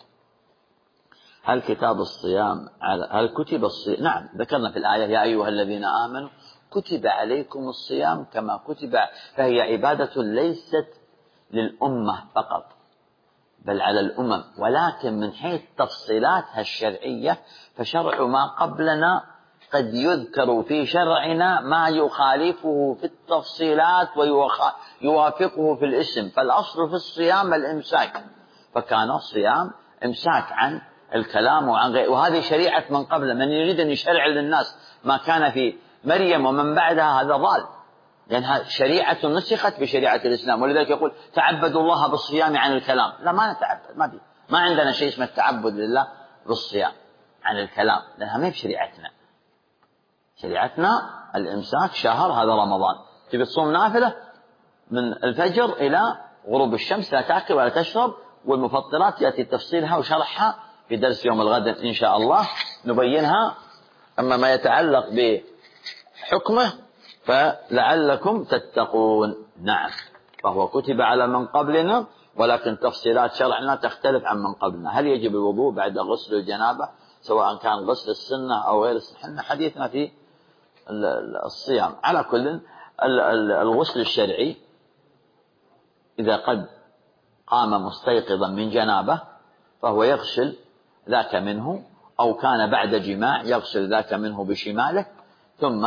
هل كتب الصيام؟ نعم، ذكرنا في الآية: يا أيها الذين آمنوا كتب عليكم الصيام كما كتب. فهي عبادة ليست للأمة فقط بل على الأمم، ولكن من حيث تفصيلاتها الشرعية فشرع ما قبلنا قد يذكر في شرعنا ما يخالفه في التفصيلات ويوافقه في الاسم. فالأصل في الصيام الإمساك، فكان الصيام إمساك عن الكلام وعن غيره. وهذه شريعة من قبل. من يريد أن يشرع للناس ما كان في مريم ومن بعدها هذا ضال، لأنها شريعة نسخت بشريعة الإسلام. ولذلك يقول: تعبدوا الله بالصيام عن الكلام. لا، ما نتعبد، ما عندنا شيء اسمه التعبد لله بالصيام عن الكلام، لأنها ما هي بشريعتنا. شريعتنا الإمساك شهر، هذا رمضان. تبي تصوم نافلة من الفجر إلى غروب الشمس، لا تأكل ولا تشرب. والمفطرات يأتي تفصيلها وشرحها في درس يوم الغد إن شاء الله نبينها. أما ما يتعلق بحكمه فلعلكم تتقون. نعم، فهو كتب على من قبلنا، ولكن تفصيلات شرعنا تختلف عن من قبلنا. هل يجب الوضوء بعد غسل الجنابة سواء كان غسل السنة أو غير السنة؟ حديثنا في الصيام. على كل، الغسل الشرعي إذا قد قام مستيقظا من جنابه فهو يغسل ذاك منه، أو كان بعد جماع يغسل ذاك منه بشماله، ثم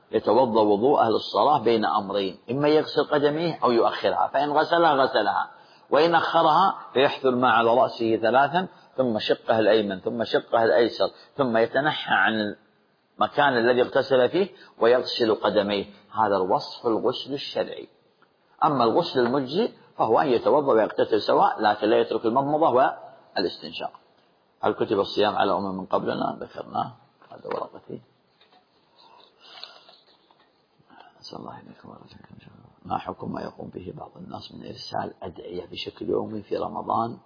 يتوضأ وضوءه للصلاة بين أمرين: إما يغسل قدميه أو يؤخرها، فإن غسلها غسلها، وإن أخرها فيحث الماء على رأسه 3 ثم شقه الأيمن ثم شقه الأيسر ثم يتنحى عن المكان الذي اغتسل فيه ويغسل قدميه. هذا الوصف الغسل الشرعي. أما الغسل المجزي فهو أن يتوضأ ويغتسل سواء، لكن لا يترك المضمضة والاستنشاق. هل كتب الصيام على من قبلنا؟ ذكرناه. هذا ورقتي. أسأل الله إليكم ورحمة. ما حكم ما يقوم به بعض الناس من إرسال أدعية بشكل يومي في رمضان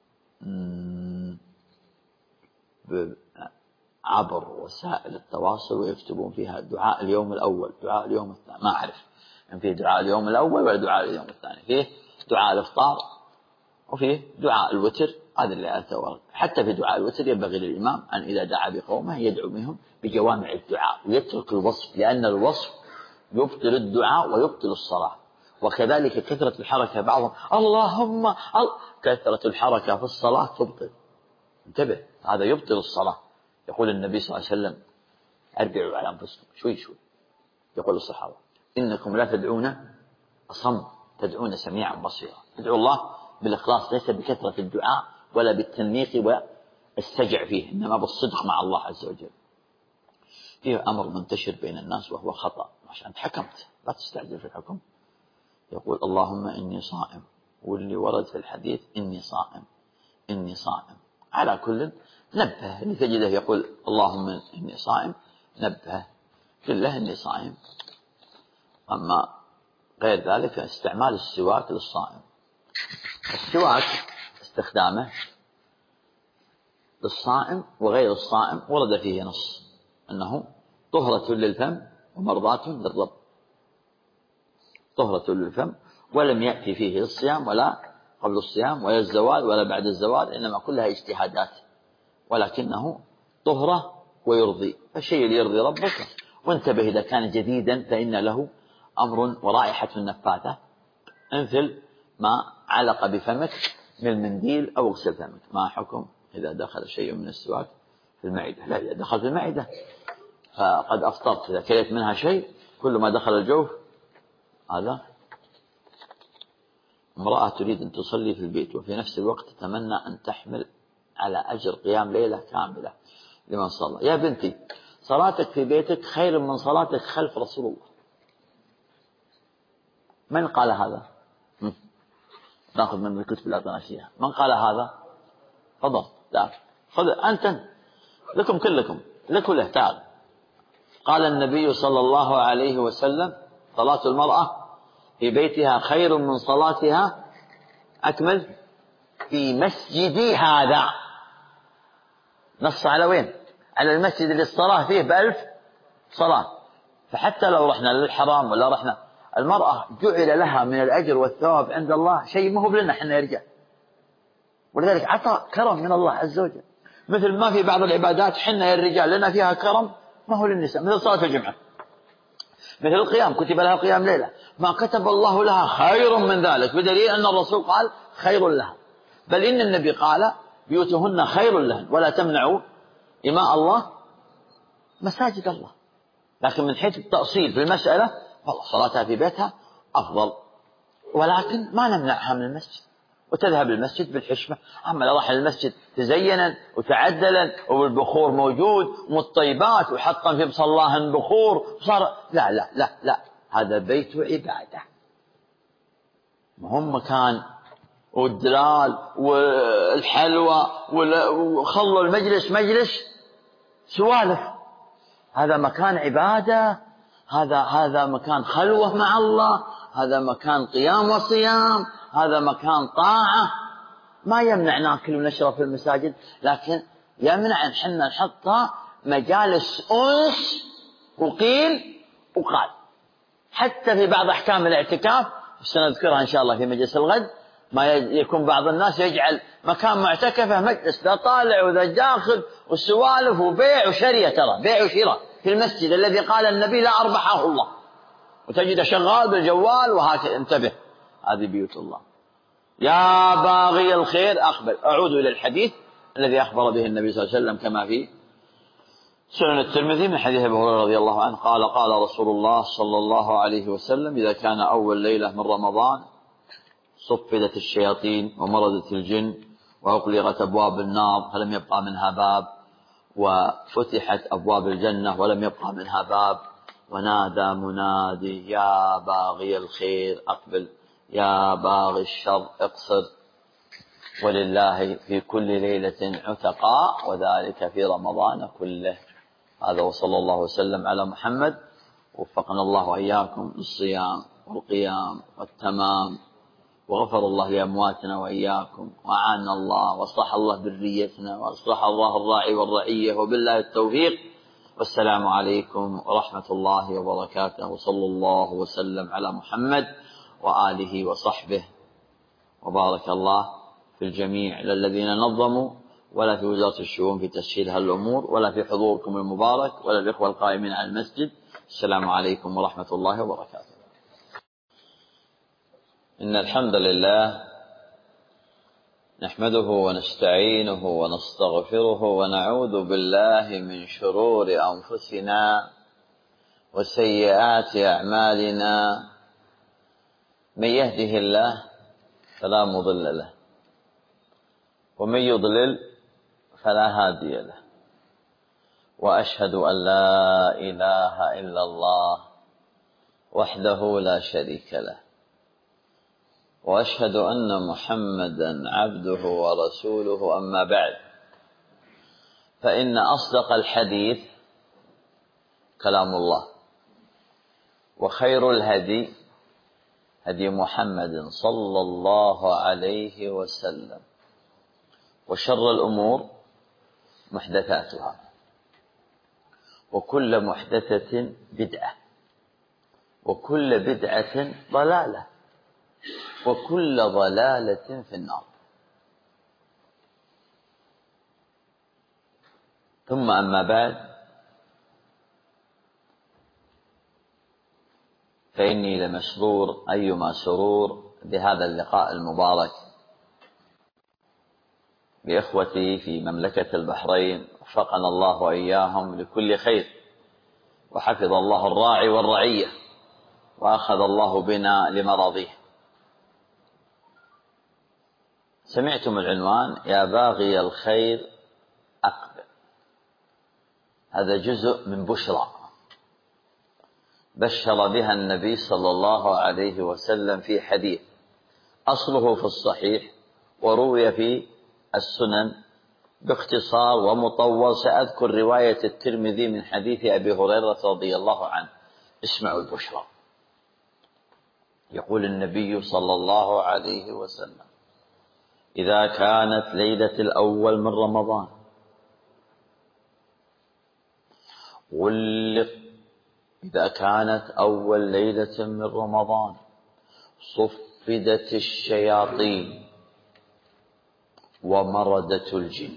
عبر وسائل التواصل ويكتبون فيها دعاء اليوم الأول، دعاء اليوم الثاني؟ ما أعرف إن فيه دعاء اليوم الأول ولا دعاء اليوم الثاني. فيه دعاء الإفطار وفيه دعاء الوتر، هذا اللي أتورد. حتى في دعاء الوتر ينبغي للإمام أن إذا دعا بقومه يدعو بهم بجوامع الدعاء ويترك الوصف، لأن الوصف يبطل الدعاء ويبطل الصلاة. وكذلك كثرة الحركة، بعضهم اللهم كثرة الحركة في الصلاة تبطل. انتبه، هذا يبطل الصلاة. يقول النبي صلى الله عليه وسلم: أربعوا على أنفسكم شوي شوي. يقول الصحابة: إنكم لا تدعون أصم، تدعون سميعا بصيرا. ادعوا الله بالإخلاص، ليس بكثرة الدعاء ولا بالتنميق والسجع فيه، إنما بالصدق مع الله عز وجل. فيه أمر منتشر بين الناس وهو خطأ، عشان أنت حكمت لا تستعجل في الحكم. يقول: اللهم إني صائم، واللي ورد في الحديث إني صائم إني صائم. على كل نبه اللي تجده يقول اللهم إني صائم، نبه كله إني صائم. أما غير ذلك استعمال السواك للصائم. السواك استخدامه للصائم وغير الصائم ورد فيه نص أنه طهرة للفم ومرضاة للرب، طهرة للفم، ولم يأتي فيه الصيام ولا قبل الصيام ولا الزوال ولا بعد الزوال، إنما كلها اجتهادات، ولكنه طهرة ويرضي. فالشيء اللي يرضي ربك. وانتبه إذا كان جديدا فإن له أمر ورائحة نفاثة، مثل ما علق بفمك من المنديل أو اغسل فمك. ما حكم إذا دخل شيء من السواك في المعدة؟ لا، إذا دخل في المعدة فقد أفطرت. إذا كلت منها شيء كل ما دخل الجوف هذا. امرأة تريد أن تصلي في البيت وفي نفس الوقت تتمنى أن تحمل على أجر قيام ليلة كاملة لمن صلى. يا بنتي، صلاتك في بيتك خير من صلاتك خلف رسول الله. من قال هذا؟ نأخذ من الكتب الأطناشية. من قال هذا؟ فضل. لا، خذ أنت، لكم كلكم لكله. تعال، قال النبي صلى الله عليه وسلم: صلاة المرأة في بيتها خير من صلاتها، أكمل، في مسجدي هذا. نص على وين؟ على المسجد اللي الصلاة فيه ب1000 صلاة. فحتى لو رحنا للحرام ولا رحنا، المرأة جعل لها من الأجر والثواب عند الله شيء مهب لنا حنا يرجع. ولذلك عطاء كرم من الله عز وجل، مثل ما في بعض العبادات حنا الرجال لنا فيها كرم ما هو للنساء، مثل صلاة الجمعة، مثل القيام، كتب لها قيام ليلة، ما كتب الله لها خير من ذلك، بدليل أن الرسول قال خير لها. بل إن النبي قال: بيوتهن خير لهن ولا تمنعوا إماء الله مساجد الله. لكن من حيث التأصيل في المسألة والله صلاتها في بيتها أفضل، ولكن ما نمنعها من المسجد، وتذهب للمسجد بالحشمة. أما لو راح المسجد تزينا وتعدلا والبخور موجود والطيبات وحطا في مصلاها بخور صار لا لا لا لا، هذا بيت عبادة، مهم مكان والدلال والحلوى وخلوا المجلس مجلس سوالف. هذا مكان عبادة، هذا مكان خلوة مع الله، هذا مكان قيام وصيام، هذا مكان طاعة. ما يمنع ناكل ونشرب في المساجد، لكن يمنع ان حنا نحطها مجالس أنس وقيل وقال. حتى في بعض أحكام الاعتكاف سنذكرها إن شاء الله في مجلس الغد، ما يكون بعض الناس يجعل مكان معتكفه مجلس ذا طالع وذا داخل والسوالف وبيع وشرية، ترى بيع وشراء في المسجد الذي قال النبي لا أربحه الله، وتجد شغال بالجوال وهكذا. انتبه، هذه بيوت الله. يا باغي الخير أقبل. أعود إلى الحديث الذي أخبر به النبي صلى الله عليه وسلم كما في سنن الترمذي من حديث أبي هريرة رضي الله عنه قال قال رسول الله صلى الله عليه وسلم: إذا كان أول ليلة من رمضان صفدت الشياطين ومردت الجن وأغلقت أبواب النار فلم يبقى منها باب، وفتحت أبواب الجنة ولم يبقى منها باب، ونادى منادي: يا باغي الخير أقبل، يا باغي الشر اقصر. ولله في كل ليلة عتقاء، وذلك في رمضان كله. هذا وصلى الله وسلم على محمد، وفقنا الله وإياكم للصيام والقيام والتمام، وغفر الله لأمواتنا وإياكم، وأعاننا الله، وأصلح الله ذريتنا، وأصلح الله الراعي والرعية، وبالله التوفيق. والسلام عليكم ورحمة الله وبركاته، وصلى الله وسلم على محمد وآله وصحبه، وبارك الله في الجميع، لا الذين نظموا، ولا في وزارة الشؤون في تسهيل هالأمور، ولا في حضوركم المبارك، ولا الإخوة القائمين على المسجد. السلام عليكم ورحمة الله وبركاته. إن الحمد لله نحمده ونستعينه ونستغفره، ونعوذ بالله من شرور أنفسنا وسيئات أعمالنا. من يهده الله فلا مضل له، ومن يضلل فلا هادي له، وأشهد أن لا إله إلا الله وحده لا شريك له، وأشهد أن محمدا عبده ورسوله. أما بعد، فإن أصدق الحديث كلام الله، وخير الهدي هدي محمد صلى الله عليه وسلم، وشر الأمور محدثاتها، وكل محدثة بدعة، وكل بدعة ضلالة، وكل ضلالة في النار. ثم أما بعد، فإني لمسرور أيما سرور بهذا اللقاء المبارك بإخوتي في مملكة البحرين، وفقنا الله وإياهم لكل خير، وحفظ الله الراعي والرعية، وأخذ الله بنا لمراضيه. سمعتم العنوان: يا باغي الخير أقبل. هذا جزء من بشرى بشر بها النبي صلى الله عليه وسلم في حديث أصله في الصحيح، وروي في السنن باختصار ومطول. سأذكر رواية الترمذي من حديث أبي هريرة رضي الله عنه. اسمعوا البشرى. يقول النبي صلى الله عليه وسلم: إذا كانت ليلة الأول من رمضان إذا كانت أول ليلة من رمضان صفدت الشياطين ومردت الجن،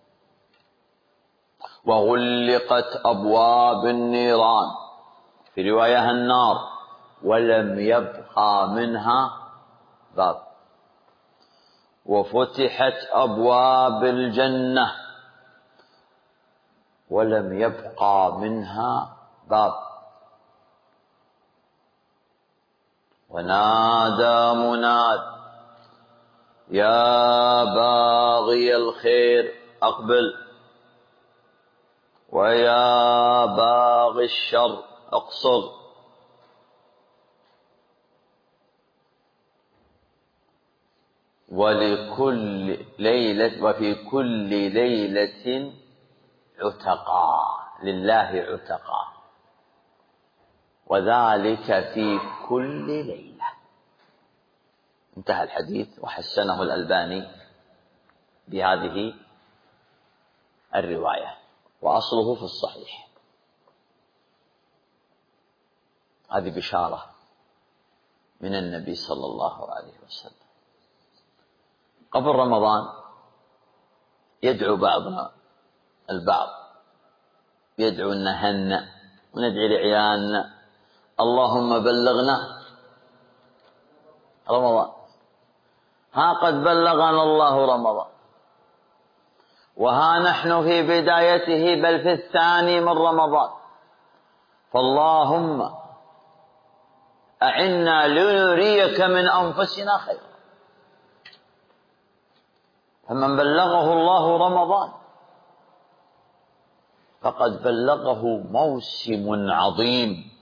وغلقت أبواب النيران، في رواية النار، ولم يبقى منها باب، وفتحت أبواب الجنة ولم يبقى منها باب، ونادى مناد: يا باغي الخير أقبل، ويا باغي الشر اقصر. وفي كل ليلة عتقاء، لله عتقاء، وذلك في كل ليلة. انتهى الحديث، وحسنه الألباني بهذه الرواية، وأصله في الصحيح. هذه بشارة من النبي صلى الله عليه وسلم. قبل رمضان يدعو بعضنا البعض، يدعو أن نهنأ وندعي لعيالنا: اللهم بلغنا رمضان، ها قد بلغنا الله رمضان. وها نحن في بدايته بل في الثاني من رمضان، فاللهم أعنا لنريك من أنفسنا خيرا. فمن بلغه الله رمضان فقد بلغه موسم عظيم.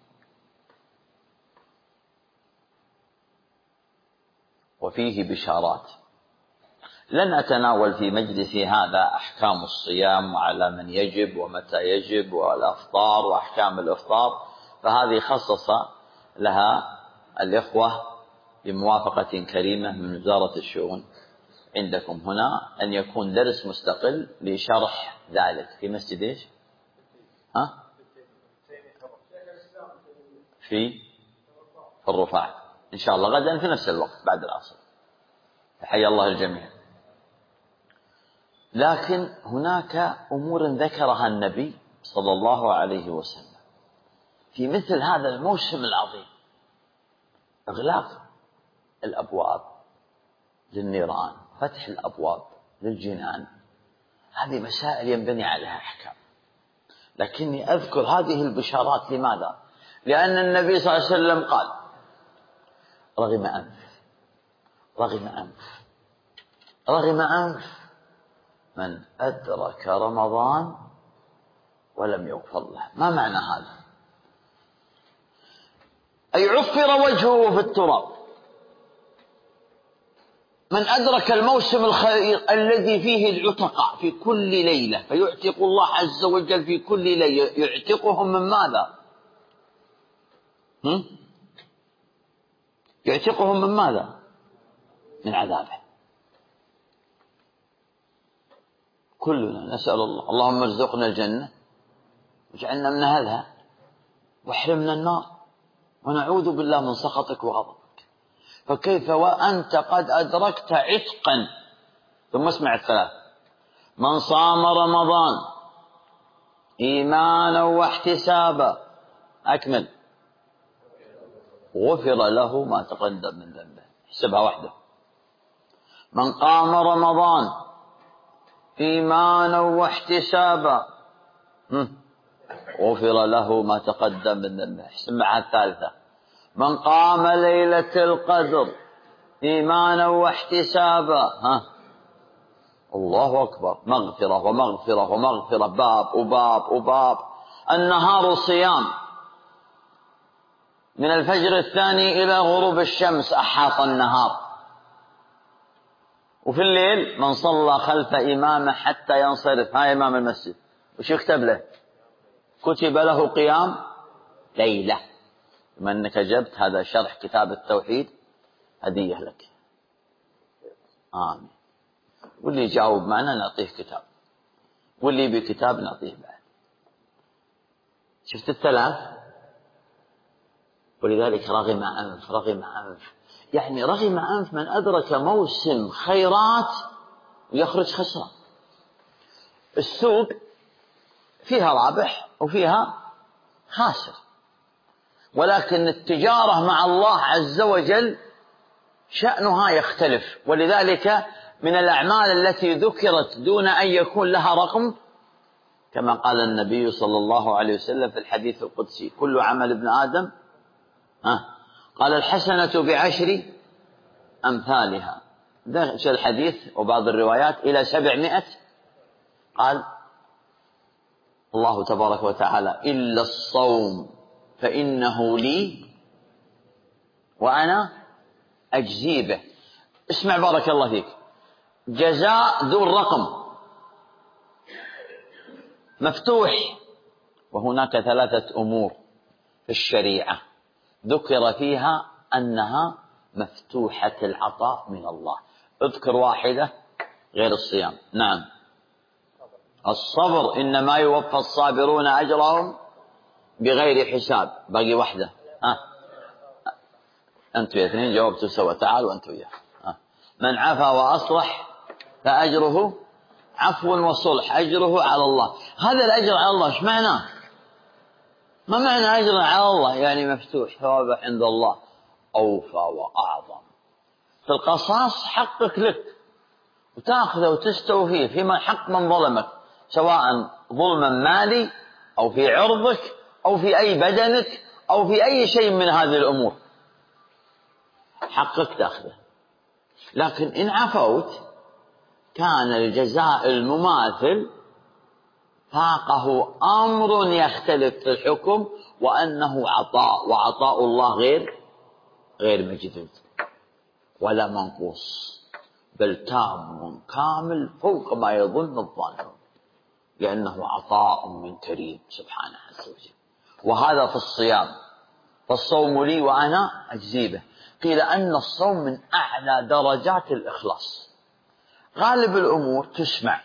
وفيه بشارات. لن أتناول في مجلسي هذا أحكام الصيام وعلى من يجب ومتى يجب والأفطار وأحكام الإفطار، فهذه خصص لها الإخوة بموافقة كريمة من وزارة الشؤون عندكم هنا أن يكون درس مستقل لشرح ذلك في مسجد إيش؟ في الرفاع إن شاء الله غدا في نفس الوقت بعد العصر. حيا الله الجميع. لكن هناك أمور ذكرها النبي صلى الله عليه وسلم في مثل هذا الموسم العظيم: إغلاق الأبواب للنيران، فتح الأبواب للجنان. هذه مسائل ينبني عليها أحكام، لكني أذكر هذه البشارات. لماذا؟ لأن النبي صلى الله عليه وسلم قال: رغم أنف من أدرك رمضان ولم يغفر له. ما معنى هذا؟ أي عفر وجهه في التراب. من أدرك الموسم الخير الذي فيه العتقاء في كل ليلة، فيعتق الله عز وجل في كل ليلة. يعتقهم من ماذا؟ يعتقهم من ماذا؟ من عذابه. كلنا نسأل الله: اللهم ارزقنا الجنة واجعلنا من أهلها واحرمنا النار ونعوذ بالله من سخطك وغضبك. فكيف وأنت قد أدركت عتقا؟ ثم اسمع الثلاث: من صام رمضان إيمانا واحتسابا، أكمل، غفر له ما تقدم من ذنبه. احسبها وحده. من قام رمضان إيمانا واحتسابا غفر له ما تقدم من ذنبه. احسب معها الثالثة: من قام ليلة القدر إيمانا واحتسابا الله أكبر، مغفرة ومغفرة ومغفرة، باب وباب وباب. النهار صيام من الفجر الثاني إلى غروب الشمس أحاط النهار. وفي الليل من صلى خلف إمامه حتى ينصرف، هاي إمام المسجد، وش يكتب له؟ كتب له قيام ليلة. بما أنك جبت هذا شرح كتاب التوحيد، هدية لك. آمين. واللي يجاوب معنا نعطيه كتاب، واللي بكتاب نعطيه بعد. شفت الثلاث؟ ولذلك رغم أنف، يعني رغم أنف من أدرك موسم خيرات ويخرج خسران. السوق فيها رابح وفيها خاسر، ولكن التجارة مع الله عز وجل شأنها يختلف. ولذلك من الأعمال التي ذكرت دون أن يكون لها رقم، كما قال النبي صلى الله عليه وسلم في الحديث القدسي: كل عمل ابن آدم قال الحسنة بعشر أمثالها. ده الحديث وبعض الروايات إلى 700. قال الله تبارك وتعالى: إلا الصوم فإنه لي وأنا أجزي به. اسمع بارك الله فيك، جزاء ذو الرقم مفتوح. وهناك 3 أمور في الشريعة ذكر فيها أنها مفتوحة العطاء من الله. اذكر واحدة غير الصيام. نعم، الصبر، إنما يوفى الصابرون أجرهم بغير حساب. باقي واحدة. أنتوا يا اثنين جاوبتوا سوا، تعالوا أنتوا يا من عفا وأصلح فأجره عفو وصلح، أجره على الله. هذا الأجر على الله ايش معناه؟ ما معنى أجر على الله؟ يعني مفتوح، ثوابه عند الله أوفى وأعظم. في القصاص حقك لك، وتأخذه وتستوفيه فيما حق من ظلمك، سواء ظلما مالي أو في عرضك أو في أي بدنك أو في أي شيء من هذه الأمور، حقك تأخذه. لكن إن عفوت كان الجزاء المماثل فاقه أمر يختلف في الحكم، وأنه عطاء، وعطاء الله غير مجدود ولا منقوص، بل تام كامل فوق ما يظن الظالم، لأنه عطاء من كريم سبحانه عز وجل. وهذا في الصيام، فالصوم لي وأنا أجزي به. قيل أن الصوم من أعلى درجات الإخلاص. غالب الأمور تسمع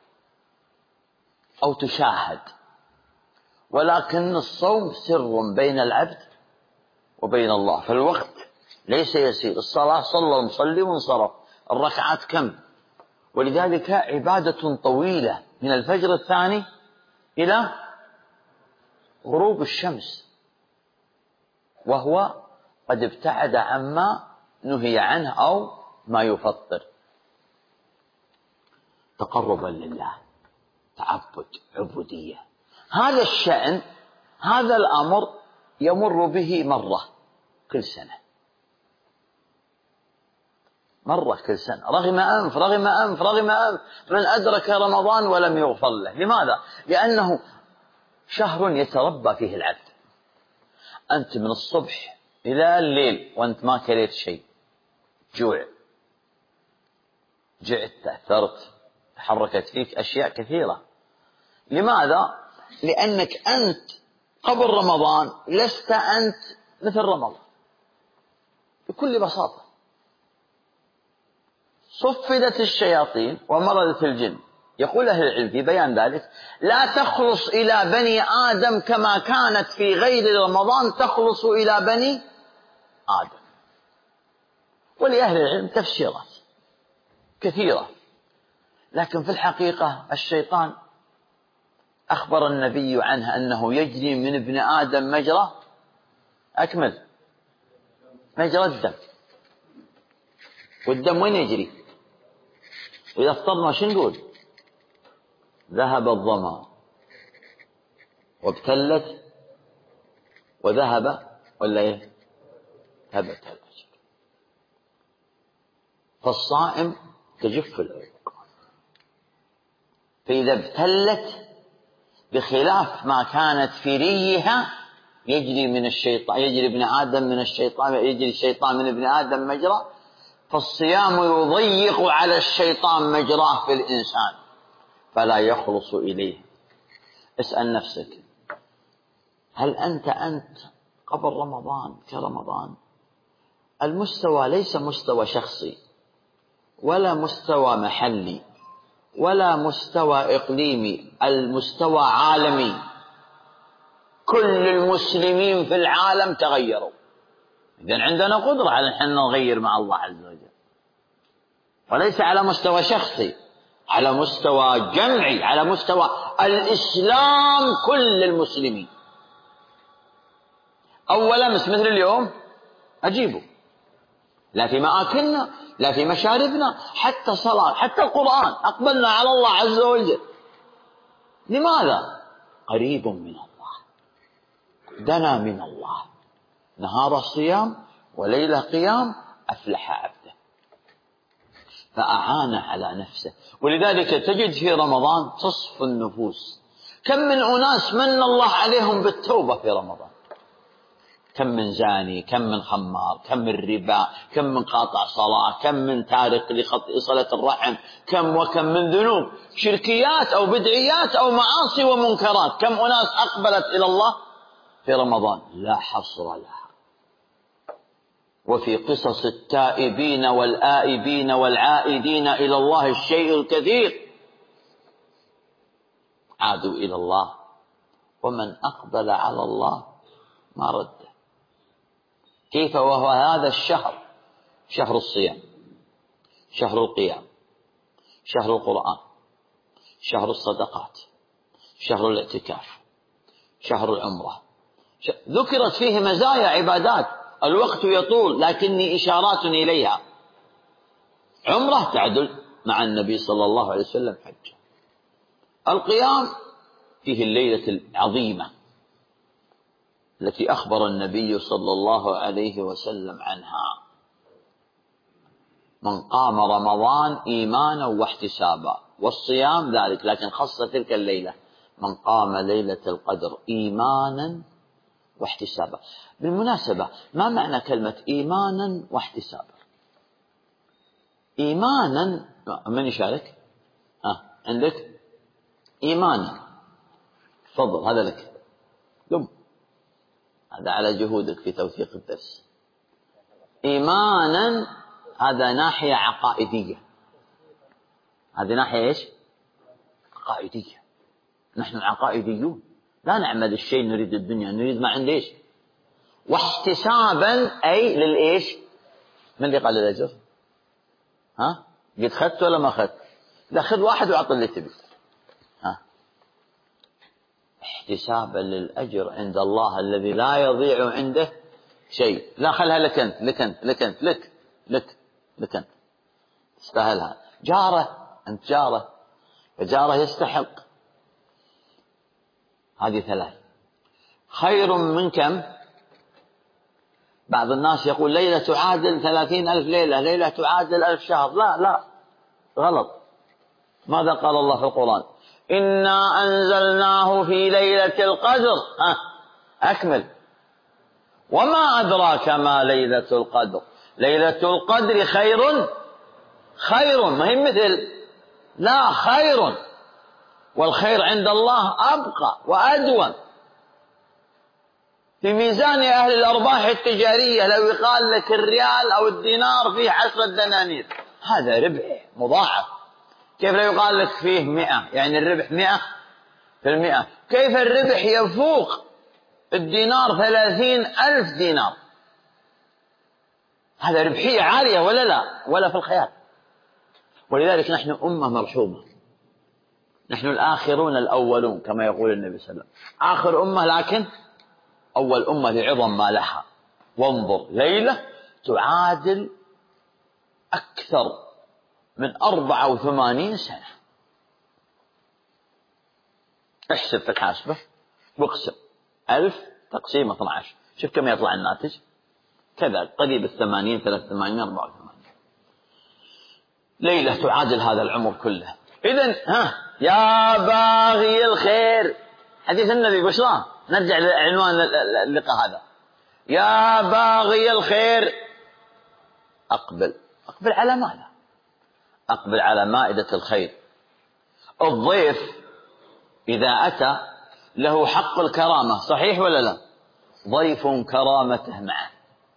أو تشاهد، ولكن الصوم سر بين العبد وبين الله، فالوقت ليس يسير. الصلاة صلى ومصلي وانصرف، الركعات كم؟ ولذلك عبادة طويلة من الفجر الثاني إلى غروب الشمس، وهو قد ابتعد عما نهي عنه أو ما يفطر، تقربا لله، تعبد، عبودية. هذا الشأن، هذا الأمر يمر به مرة كل سنة، مرة كل سنة، رغم أنف رغم أنف رغم أنف من أدرك رمضان ولم يغفر له. لماذا؟ لأنه شهر يتربى فيه العبد. أنت من الصبح إلى الليل وأنت ما كليت شيء، جوع، جعت، تأثرت، تحركت فيك أشياء كثيرة. لماذا؟ لأنك أنت قبل رمضان لست أنت مثل رمضان بكل بساطة. صفدت الشياطين ومرضت الجن. يقول أهل العلم في بيان ذلك: لا تخلص إلى بني آدم كما كانت في غير رمضان تخلص إلى بني آدم. ولأهل العلم تفسيرات كثيرة، لكن في الحقيقة الشيطان أخبر النبي عنه أنه يجري من ابن آدم مجرى الدم، والدم وين يجري؟ وإذا افطرنا شو نقول؟ ذهب الظمأ وابتلت وذهب ولا إيه؟ هبت الأجر. فالصائم تجف العروق، فإذا ابتلت بخلاف ما كانت في ريها يجري من الشيطان، يجري ابن آدم من الشيطان، يجري الشيطان من ابن آدم مجرى، فالصيام يضيق على الشيطان مجراه في الإنسان فلا يخلص إليه. اسأل نفسك: هل أنت قبل رمضان كرمضان؟ المستوى ليس مستوى شخصي ولا مستوى محلي ولا مستوى إقليمي، المستوى عالمي. كل المسلمين في العالم تغيروا، إذن عندنا قدرة على أن نغير مع الله عز وجل، وليس على مستوى شخصي، على مستوى جمعي، على مستوى الإسلام. كل المسلمين أول أمس مثل اليوم أجيبه، لا في مآكلنا لا في مشاربنا، حتى صلاة، حتى القرآن أقبلنا على الله عز وجل. لماذا؟ قريب من الله، دنا من الله، نهار صيام وليلة قيام، أفلح عبده، فأعان على نفسه. ولذلك تجد في رمضان تصفو النفوس. كم من أناس من الله عليهم بالتوبة في رمضان، كم من زاني، كم من خمار، كم من ربا، كم من قاطع صلاة، كم من تارك لصلة الرحم، كم وكم من ذنوب شركيات أو بدعيات أو معاصي ومنكرات. كم أناس أقبلت إلى الله في رمضان لا حصر لها. وفي قصص التائبين والآئبين والعائدين إلى الله الشيء الكثير، عادوا إلى الله، ومن أقبل على الله ما رد. كيف وهو هذا الشهر، شهر الصيام، شهر القيام، شهر القرآن، شهر الصدقات، شهر الاعتكاف، شهر العمرة، ذكرت فيه مزايا عبادات. الوقت يطول لكني إشارات إليها. عمرة تعدل مع النبي صلى الله عليه وسلم حجة. القيام فيه الليلة العظيمة التي أخبر النبي صلى الله عليه وسلم عنها: من قام رمضان إيمانا واحتسابا، والصيام ذلك، لكن خص تلك الليلة: من قام ليلة القدر إيمانا واحتسابا. بالمناسبة، ما معنى كلمة إيمانا واحتسابا؟ إيمانا، من يشارك؟ عندك إيمانا، تفضل، هذا لك، قم، هذا على جهودك في توثيق الدرس. إيمانا هذا ناحية عقائدية، هذه ناحية إيش؟ عقائدية. نحن عقائديون، لا نعمل الشيء نريد الدنيا، نريد ما عند إيش. واحتسابا أي للإيش؟ من اللي قال الأجر؟ قد خدت ولا ما خدت؟ لا، خذ واحد وعط اللي تبي. احتسابا للأجر عند الله الذي لا يضيع عنده شيء. لا، خلها لك أنت، لك أنت تستاهلها. جارة، أنت جارة، فجارة يستحق. هذه ثلاث. خير من كم؟ بعض الناس يقول ليلة تعادل 30,000 ليلة، ليلة تعادل 1000 شهر. لا، غلط. ماذا قال الله في القرآن؟ إنا أنزلناه في ليلة القدر. أكمل. وما أدراك ما ليلة القدر؟ ليلة القدر خير، ما هي مثل، لا، خير، والخير عند الله أبقى وأدوم. في ميزان أهل الأرباح التجارية لو يقال لك الريال أو الدينار فيه 10 دنانير، هذا ربح مضاعف. كيف لو يقال لك فيه 100، يعني الربح 100%. كيف الربح يفوق الدينار 30,000 دينار؟ هذا ربحية عالية ولا لا؟ ولا في الخيال. ولذلك نحن أمة مرحومة، نحن الآخرون الأولون كما يقول النبي صلى الله عليه وسلم. آخر أمة لكن أول أمة لعظم ما لها. وانظر، ليلة تعادل أكثر من 84 سنة. احسب في الحاسبة واقسم 1000 تقسيم 12، شوف كم يطلع الناتج. كذا قريب 80، 83، 84. ليلة تعادل هذا العمر كله. إذن يا باغي الخير، حديث النبي بشرى. نرجع لعنوان اللقاء هذا: يا باغي الخير أقبل على ماذا؟ أقبل على مائدة الخير. الضيف إذا أتى له حق الكرامة، صحيح ولا لا؟ ضيف كرامته معه،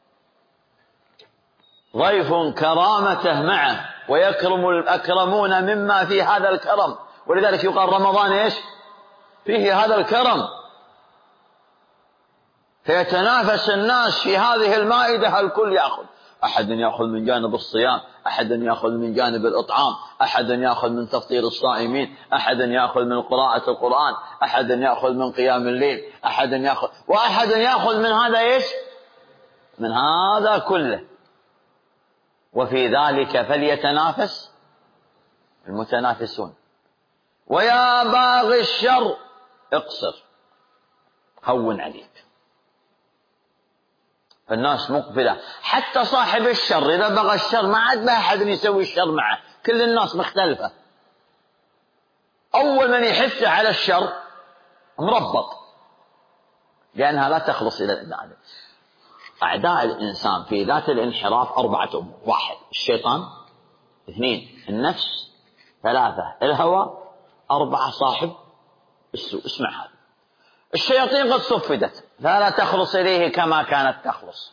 ضيف كرامته معه، ويكرم الأكرمون مما في هذا الكرم. ولذلك يقال رمضان إيش؟ فيه هذا الكرم، فيتنافس الناس في هذه المائدة، الكل يأخذ. أحد يأخذ من جانب الصيام، أحد يأخذ من جانب الإطعام، أحد يأخذ من تفطير الصائمين، أحد يأخذ من قراءة القرآن، أحد يأخذ من قيام الليل، وأحد يأخذ من هذا إيش؟ من هذا كله. وفي ذلك فليتنافس المتنافسون. ويا باغي الشر اقصر، هون عليك. الناس مقبلة، حتى صاحب الشر إذا بغى الشر ما عاد ما أحد يسوي الشر معه، كل الناس مختلفة. أول من يحث على الشر مربط، لأنها لا تخلص إلى الإنسان. أعداء الإنسان في ذات الانحراف 4 أمور: 1 الشيطان، 2 النفس، 3 الهوى، 4 صاحب السوء. اسمع هذا: الشياطين قد صفدت فلا تخلص إليه كما كانت تخلص.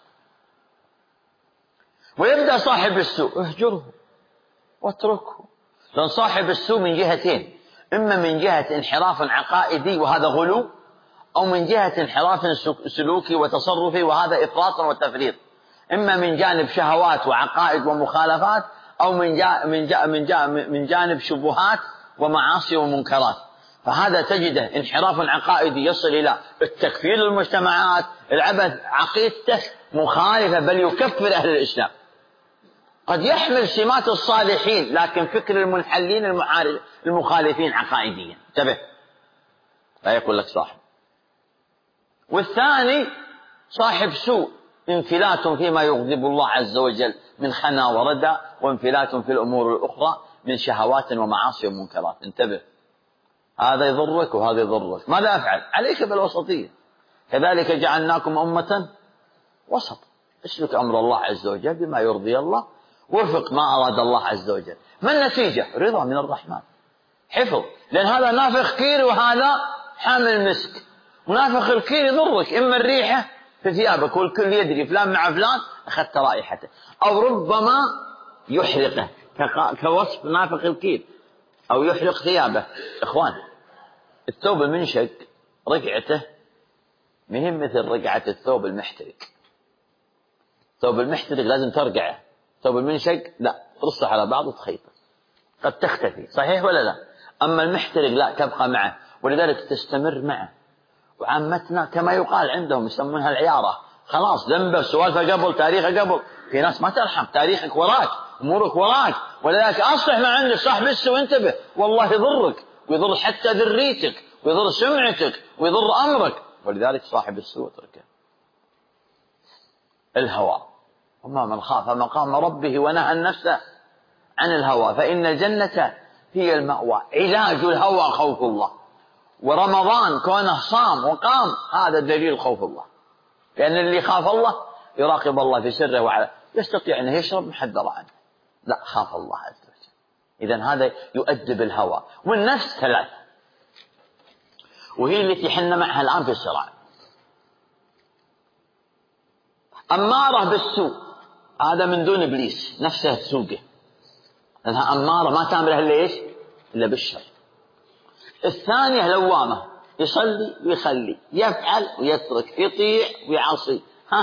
ويبدأ صاحب السوء: اهجره واتركه. لأن صاحب السوء من جهتين: إما من جهة انحراف عقائدي وهذا غلو، أو من جهة انحراف سلوكي وتصرفي وهذا إفراط وتفريط. إما من جانب شهوات وعقائد ومخالفات، أو من جانب شبهات ومعاصي ومنكرات. فهذا تجده انحراف عقائدي يصل إلى التكفير للمجتمعات، العبث، عقيدته مخالفة بل يكفر أهل الإسلام. قد يحمل سمات الصالحين لكن فكر المنحلين المخالفين عقائديا، انتبه، لا يقول لك صاحب. والثاني صاحب سوء، انفلات فيما يغضب الله عز وجل من خنا وردى، وانفلات في الأمور الأخرى من شهوات ومعاصي ومنكرات، انتبه، هذا يضرك وهذا يضرك، ماذا أفعل؟ عليك بالوسطية. كذلك جعلناكم أمة وسط، اسلك أمر الله عز وجل بما يرضي الله، وفق ما أراد الله عز وجل. ما النتيجة؟ رضا من الرحمن، حفظ، لأن هذا نافخ كير وهذا حامل مسك، ونافخ الكير يضرك، إما الريحة في ثيابك والكل يدري فلان مع فلان أخذت رائحته، أو ربما يحرقه كوصف نافخ الكير، أو يحرق ثيابه. إخوان، الثوب المنشق رقعته مهم مثل رقعة الثوب المحترق. الثوب المحترق لازم ترقعه، الثوب المنشق لا، ترصه على بعض وتخيطه، قد تختفي، صحيح ولا لا؟ أما المحترق لا، تبقى معه، ولذلك تستمر معه. وعامتنا كما يقال عندهم يسمونها العيارة، خلاص ذنبه سوالفه قبل، تاريخه قبل. في ناس ما ترحم، تاريخك وراك، أمورك وراك، ولذلك أصلح ما عندك، صاحب السوء انتبه، والله يضرك ويضر حتى ذريتك ويضر سمعتك ويضر أمرك، ولذلك صاحب السوء اتركه. الهوى، وما من خاف مقام ربه ونهى النفس عن الهوى فإن الجنة هي المأوى. علاج الهوى خوف الله، ورمضان كونه صام وقام هذا دليل خوف الله، لأن اللي خاف الله يراقب الله في سره وعلى، يستطيع أنه يشرب محذر عنه، لا، خاف الله عز وجل. إذن هذا يؤدب الهوى. والنفس ثلاثة، وهي التي حنا معها الآن في الصراع. أمارة بالسوء، هذا من دون إبليس، نفسه تسوقه، لأنها أمارة ما تأمره إلا إيش؟ إلا بالشر. الثانية لوامة، يصلي ويخلي، يفعل ويترك، يطيع ويعصي،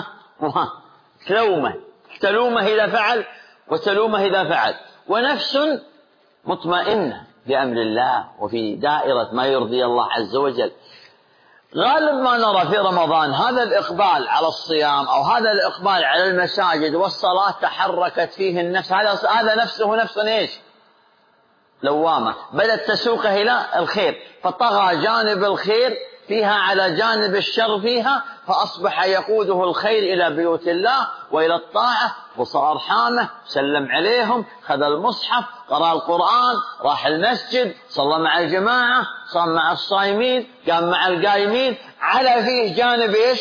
تلومه إذا فعل وتلومه إذا فعل. ونفس مطمئنة بأمر الله وفي دائرة ما يرضي الله عز وجل. غالب ما نرى في رمضان هذا الإقبال على الصيام أو هذا الإقبال على المساجد والصلاة تحركت فيه النفس، هذا نفسه نفس إيش؟ لوامة، بدأت تسوقه إلى الخير، فطغى جانب الخير فيها على جانب الشر فيها، فأصبح يقوده الخير إلى بيوت الله وإلى الطاعة، وصل أرحامه، سلم عليهم، خذ المصحف، قرأ القرآن، راح المسجد، صلى مع الجماعة، صام مع الصائمين، قام مع القائمين، على فيه جانب إيش؟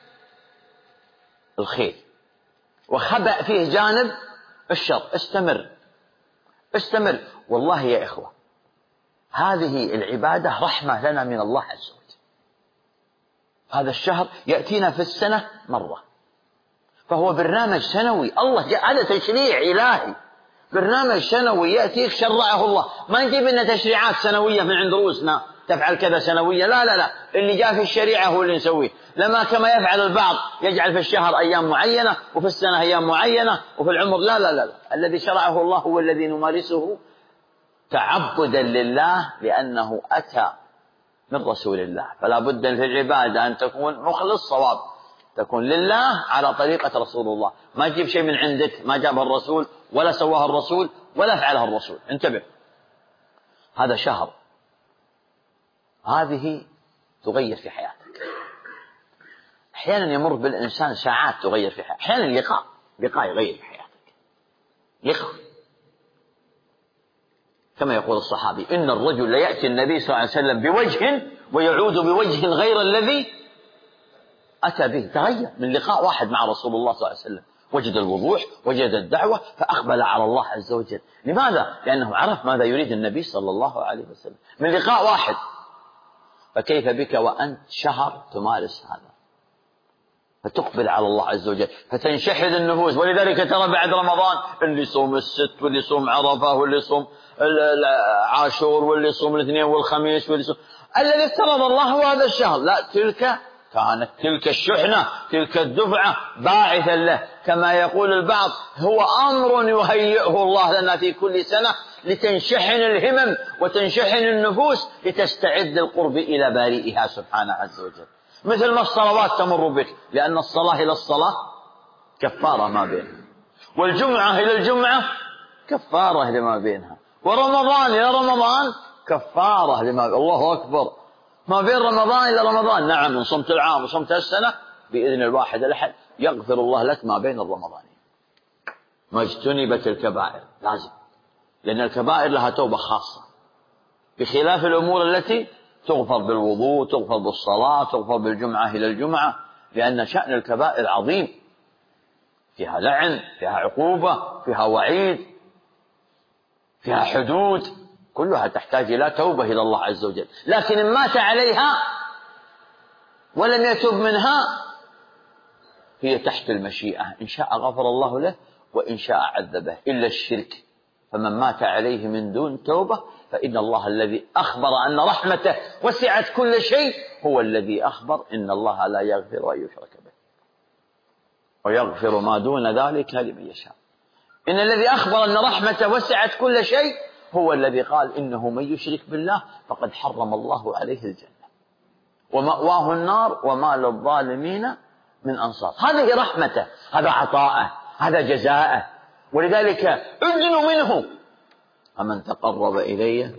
الخير، وخبأ فيه جانب الشر. استمر. والله يا إخوة، هذه العبادة رحمة لنا من الله عز وجل. هذا الشهر يأتينا في السنة مرة، فهو برنامج سنوي، الله هذا تشريع إلهي، برنامج سنوي يأتيك شرعه الله، ما نجيب لنا تشريعات سنوية من عند رؤوسنا تفعل كذا سنوية، لا، اللي جاء في الشريعة هو اللي نسويه. لما كما يفعل البعض يجعل في الشهر أيام معينة وفي السنة أيام معينة وفي العمر، لا، الذي شرعه الله هو الذي نمارسه تعبدا لله، لأنه أتى من رسول الله. فلا بد في العبادة أن تكون مخلص صواب، تكون لله على طريقة رسول الله، ما تجيب شيء من عندك ما جابه الرسول ولا سواه الرسول ولا فعله الرسول. انتبه، هذا شهر، هذه تغير في حياتك. أحيانا يمر بالإنسان ساعات تغير في حياتك، أحيانا لقاء يغير في حياتك، لقاء. كما يقول الصحابي: إن الرجل ليأتي النبي صلى الله عليه وسلم بوجه ويعود بوجه غير الذي أتى به. تغير من لقاء واحد مع رسول الله صلى الله عليه وسلم، وجد الوضوح، وجد الدعوة، فأقبل على الله عز وجل. لماذا؟ لأنه عرف ماذا يريد النبي صلى الله عليه وسلم من لقاء واحد. فكيف بك وأنت شهر تمارس هذا، فتقبل على الله عز وجل، فتنشحذ النفوس. ولذلك ترى بعد رمضان اللي يصوم الست، واللي يصوم عرفة، واللي يصوم عاشور، واللي يصوم الاثنين والخميس، واللي يصوم الذي افترض الله هو هذا الشهر. لا، كانت تلك الشحنة، تلك الدفعة باعثا له. كما يقول البعض: هو أمر يهيئه الله لنا في كل سنة لتنشحن الهمم وتنشحن النفوس لتستعد القرب إلى بارئها سبحانه عز وجل. مثل ما الصلوات تمر بك، لأن الصلاة إلى الصلاة كفارة ما بينها. والجمعة إلى الجمعة كفارة لما بينها، ورمضان إلى رمضان كفارة لما بينها. الله أكبر، ما بين رمضان إلى رمضان، نعم إن صمت العام وصمت السنة بإذن الواحد الأحد يغفر الله لك ما بين الرمضانين، ما اجتنبت الكبائر. لازم، لأن الكبائر لها توبة خاصة، بخلاف الأمور التي تغفر بالوضوء، تغفر بالصلاة، تغفر بالجمعة إلى الجمعة، لأن شأن الكبائر عظيم، فيها لعن، فيها عقوبة، فيها وعيد، فيها حدود، كلها تحتاج إلى توبة إلى الله عز وجل. لكن إن مات عليها ولم يتب منها هي تحت المشيئة، إن شاء غفر الله له وإن شاء عذبه، إلا الشرك، فمن مات عليه من دون توبة فإن الله الذي أخبر أن رحمته وسعت كل شيء هو الذي أخبر إن الله لا يغفر أن يشرك به ويغفر ما دون ذلك لمن يشاء. إن الذي أخبر أن رحمته وسعت كل شيء هو الذي قال إنه من يشرك بالله فقد حرم الله عليه الجنة ومأواه النار وما للظالمين من أنصار. هذه رحمته، هذا عطاءه، هذا جزاءه، ولذلك أدن منه. فمن تقرب إلي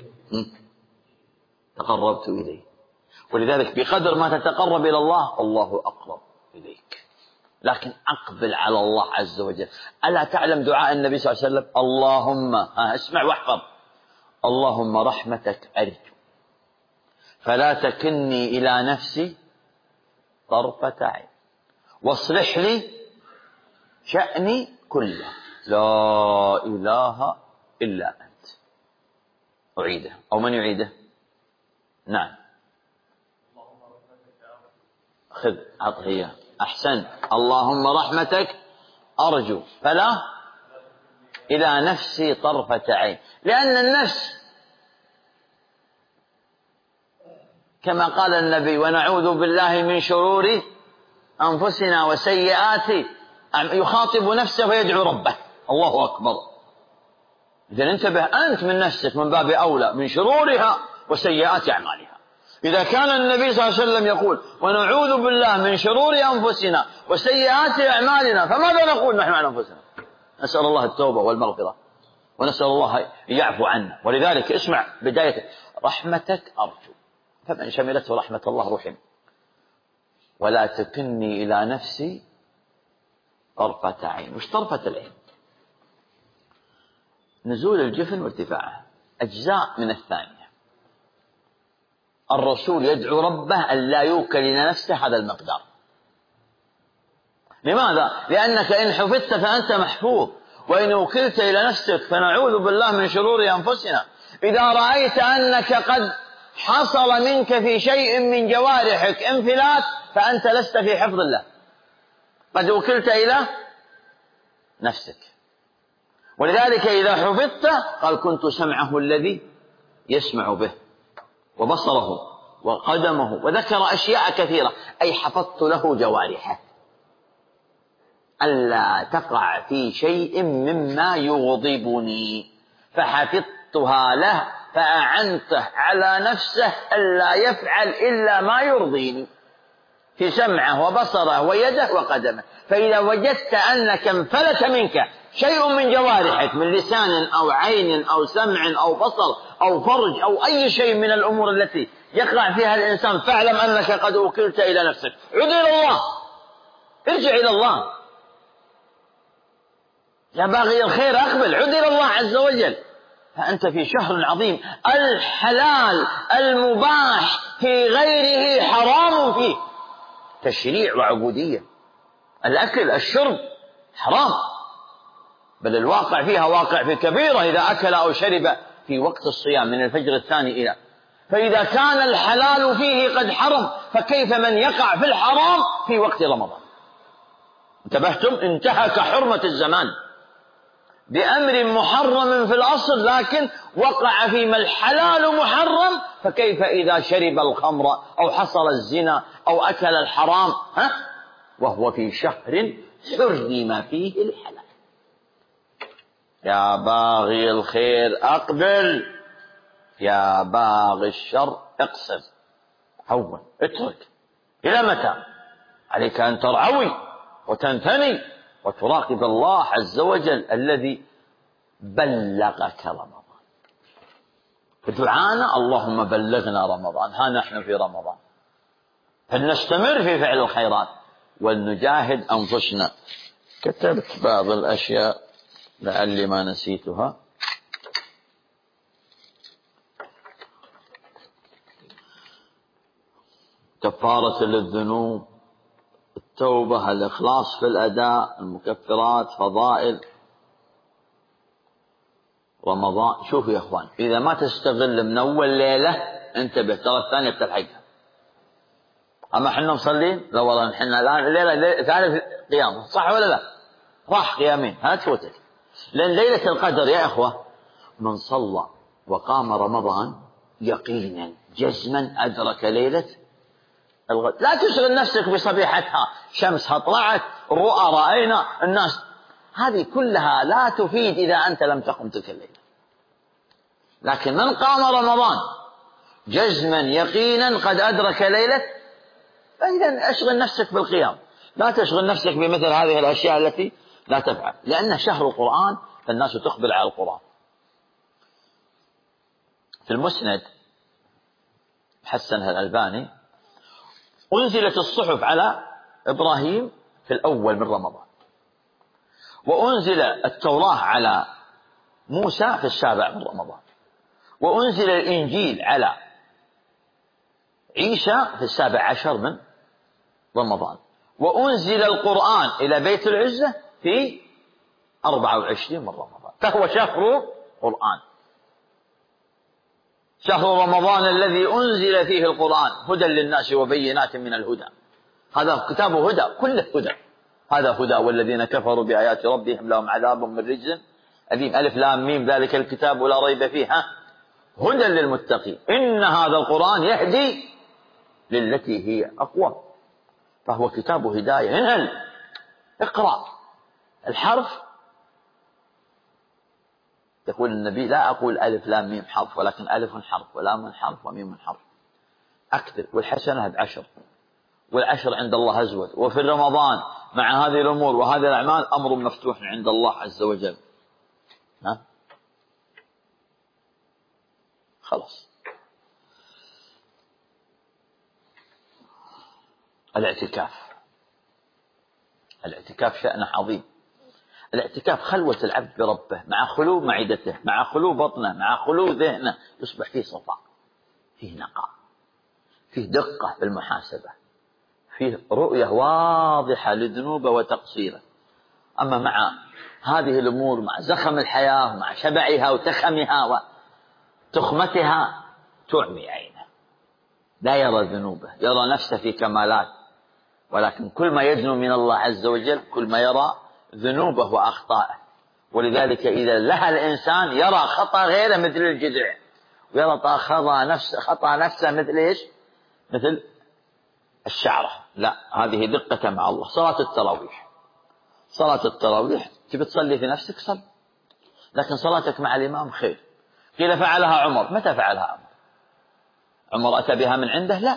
تقربت إليه، ولذلك بقدر ما تتقرب إلى الله الله أقرب إليك. لكن أقبل على الله عز وجل. ألا تعلم دعاء النبي صلى الله عليه وسلم؟ اللهم، اسمع واحفظ، اللهم رحمتك أرجو فلا تكلني إلى نفسي طرفة عين واصلح لي شأني كله لا إله إلا أنت. أعيده أو من يعيده؟ نعم، خذ عطيه. أحسن، اللهم رحمتك أرجو فلا إلى نفسي طرفة عين، لأن النفس كما قال النبي ونعوذ بالله من شرور أنفسنا وسيئات، يخاطب نفسه ويدعو ربه. الله أكبر. إذن انتبه أنت من نفسك من باب أولى من شرورها وسيئات أعمالها. إذا كان النبي صلى الله عليه وسلم يقول ونعوذ بالله من شرور أنفسنا وسيئات أعمالنا، فماذا نقول نحن عن أنفسنا؟ نسأل الله التوبة والمغفرة ونسأل الله يعفو عنا. ولذلك اسمع بداية رحمتك أرجو، فمن شملته رحمة الله رحم. ولا تكلني إلى نفسي طرفة عين. وش طرفة العين؟ نزول الجفن وارتفاعه، أجزاء من الثانية. الرسول يدعو ربه أن لا يوكل إلى نفسه هذا المقدار. لماذا؟ لأنك إن حفظت فأنت محفوظ، وإن وكلت إلى نفسك فنعوذ بالله من شرور أنفسنا. إذا رأيت أنك قد حصل منك في شيء من جوارحك انفلات فأنت لست في حفظ الله، قد وكلت إلى نفسك. ولذلك إذا حفظت قال كنت سمعه الذي يسمع به وبصره وقدمه، وذكر أشياء كثيرة، أي حفظت له جوارحه ألا تقع في شيء مما يغضبني فحفظتها له فأعنته على نفسه ألا يفعل إلا ما يرضيني في سمعه وبصره ويده وقدمه. فإذا وجدت أنك انفلت منك شيء من جوارحك من لسان أو عين أو سمع أو بصر أو فرج أو أي شيء من الأمور التي يقع فيها الإنسان، فاعلم أنك قد وكلت إلى نفسك. عد إلى الله، ارجع إلى الله يا باغي الخير، أقبل، عد إلى الله عز وجل. فأنت في شهر عظيم، الحلال المباح في غيره حرام فيه، تشريع وعبودية. الأكل الشرب حرام، بل الواقع فيها واقع في كبيرة إذا أكل أو شرب في وقت الصيام من الفجر الثاني إلى. فإذا كان الحلال فيه قد حرم فكيف من يقع في الحرام في وقت رمضان؟ انتبهتم؟ انتهك حرمة الزمان بأمر محرم في الأصل، لكن وقع فيما الحلال محرم، فكيف إذا شرب الخمر أو حصل الزنا أو أكل الحرام وهو في شهر حرم فيه الحلال. يا باغي الخير أقبل، يا باغي الشر اقصر، هون اترك. إلى متى؟ عليك أن ترعوي وتنثني وتراقب الله عز وجل الذي بلغك رمضان. فدعانا اللهم بلغنا رمضان، ها نحن في رمضان، فلنستمر في فعل الخيرات ولنجاهد أنفسنا. كتبت بعض الأشياء لعلي ما نسيتها. كفارة للذنوب، التوبة، الإخلاص في الأداء، المكفرات، فضائل رمضان. شوفوا يا أخوان، إذا ما تستغل من أول ليلة انتبه، ترى الثانية بتلحقها. أما حنا مصلين، لا والله حنا الآن الليلة ثالث قيام، صح ولا لا؟ راح قيامين، ها تفوتك. لأن ليلة القدر يا أخوة من صلى وقام رمضان يقينا جزما أدرك ليلة الغد. لا تشغل نفسك بصبيحتها، شمسها طلعت، الرؤى رأينا، الناس، هذه كلها لا تفيد إذا أنت لم تقم تلك الليلة. لكن من قام رمضان جزما يقينا قد أدرك ليلة، فإذا أشغل نفسك بالقيام، لا تشغل نفسك بمثل هذه الأشياء التي لا تفعل، لأن شهر القرآن فالناس تقبل على القرآن. في المسند حسنها الألباني أنزلت الصحف على إبراهيم في الأول من رمضان، وأنزل التوراة على موسى في السابع من رمضان، وأنزل الإنجيل على عيسى في السابع عشر من رمضان، وأنزل القرآن إلى بيت العزة في 24 من رمضان. فهو شهر قرآن، شهر رمضان الذي أنزل فيه القرآن هدى للناس وبينات من الهدى. هذا كتاب هدى، كله هدى. هذا هدى، والذين كفروا بآيات ربهم لهم عذاب من رجز أليم. ألف لام ميم ذلك الكتاب لا ريب فيه هدى للمتقين. إن هذا القرآن يهدي للتي هي أقوى. فهو كتاب هداية. انهل اقرأ الحرف. يقول النبي لا أقول ألف لام ميم حرف، ولكن ألف حرف ولام حرف وميم حرف. أكثر، والحسنة ب10، والعشر عند الله أزود. وفي رمضان مع هذه الأمور وهذه الأعمال أمر مفتوح عند الله عز وجل. خلاص. الاعتكاف شأنه عظيم. الاعتكاف خلوة العبد بربه، مع خلو معدته، مع خلو بطنه، مع خلو ذهنه، يصبح فيه صفاء، فيه نقاء، فيه دقة في المحاسبة، فيه رؤية واضحة لذنوبه وتقصيره. أما مع هذه الأمور، مع زخم الحياة ومع شبعها وتخمها وتخمتها، تعمي عينه، لا يرى ذنوبه، يرى نفسه في كمالات. ولكن كل ما يدنو من الله عز وجل كل ما يرى ذنوبه وأخطائه. ولذلك إذا لها الإنسان يرى خطأ غيره مثل الجذع، ويرى خطأ نفسه مثل إيش؟ مثل الشعرة. لا، هذه دقة مع الله. صلاة التراويح تبي تصلي في نفسك صل، لكن صلاتك مع الإمام خير. قيل فعلها عمر. متى فعلها عمر؟ أتى بها من عنده؟ لا،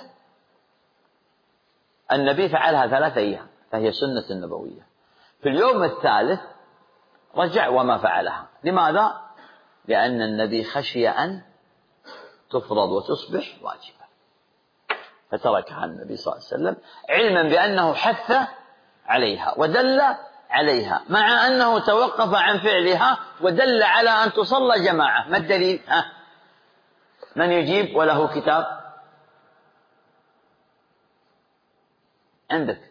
النبي فعلها 3 أيام، فهي سنة النبوية. في اليوم الثالث رجع وما فعلها. لماذا؟ لأن النبي خشي أن تفرض وتصبح واجبة، فتركها النبي صلى الله عليه وسلم، علما بأنه حث عليها ودل عليها، مع أنه توقف عن فعلها ودل على أن تصلى جماعة. ما الدليل؟ من يجيب وله كتاب؟ عندك؟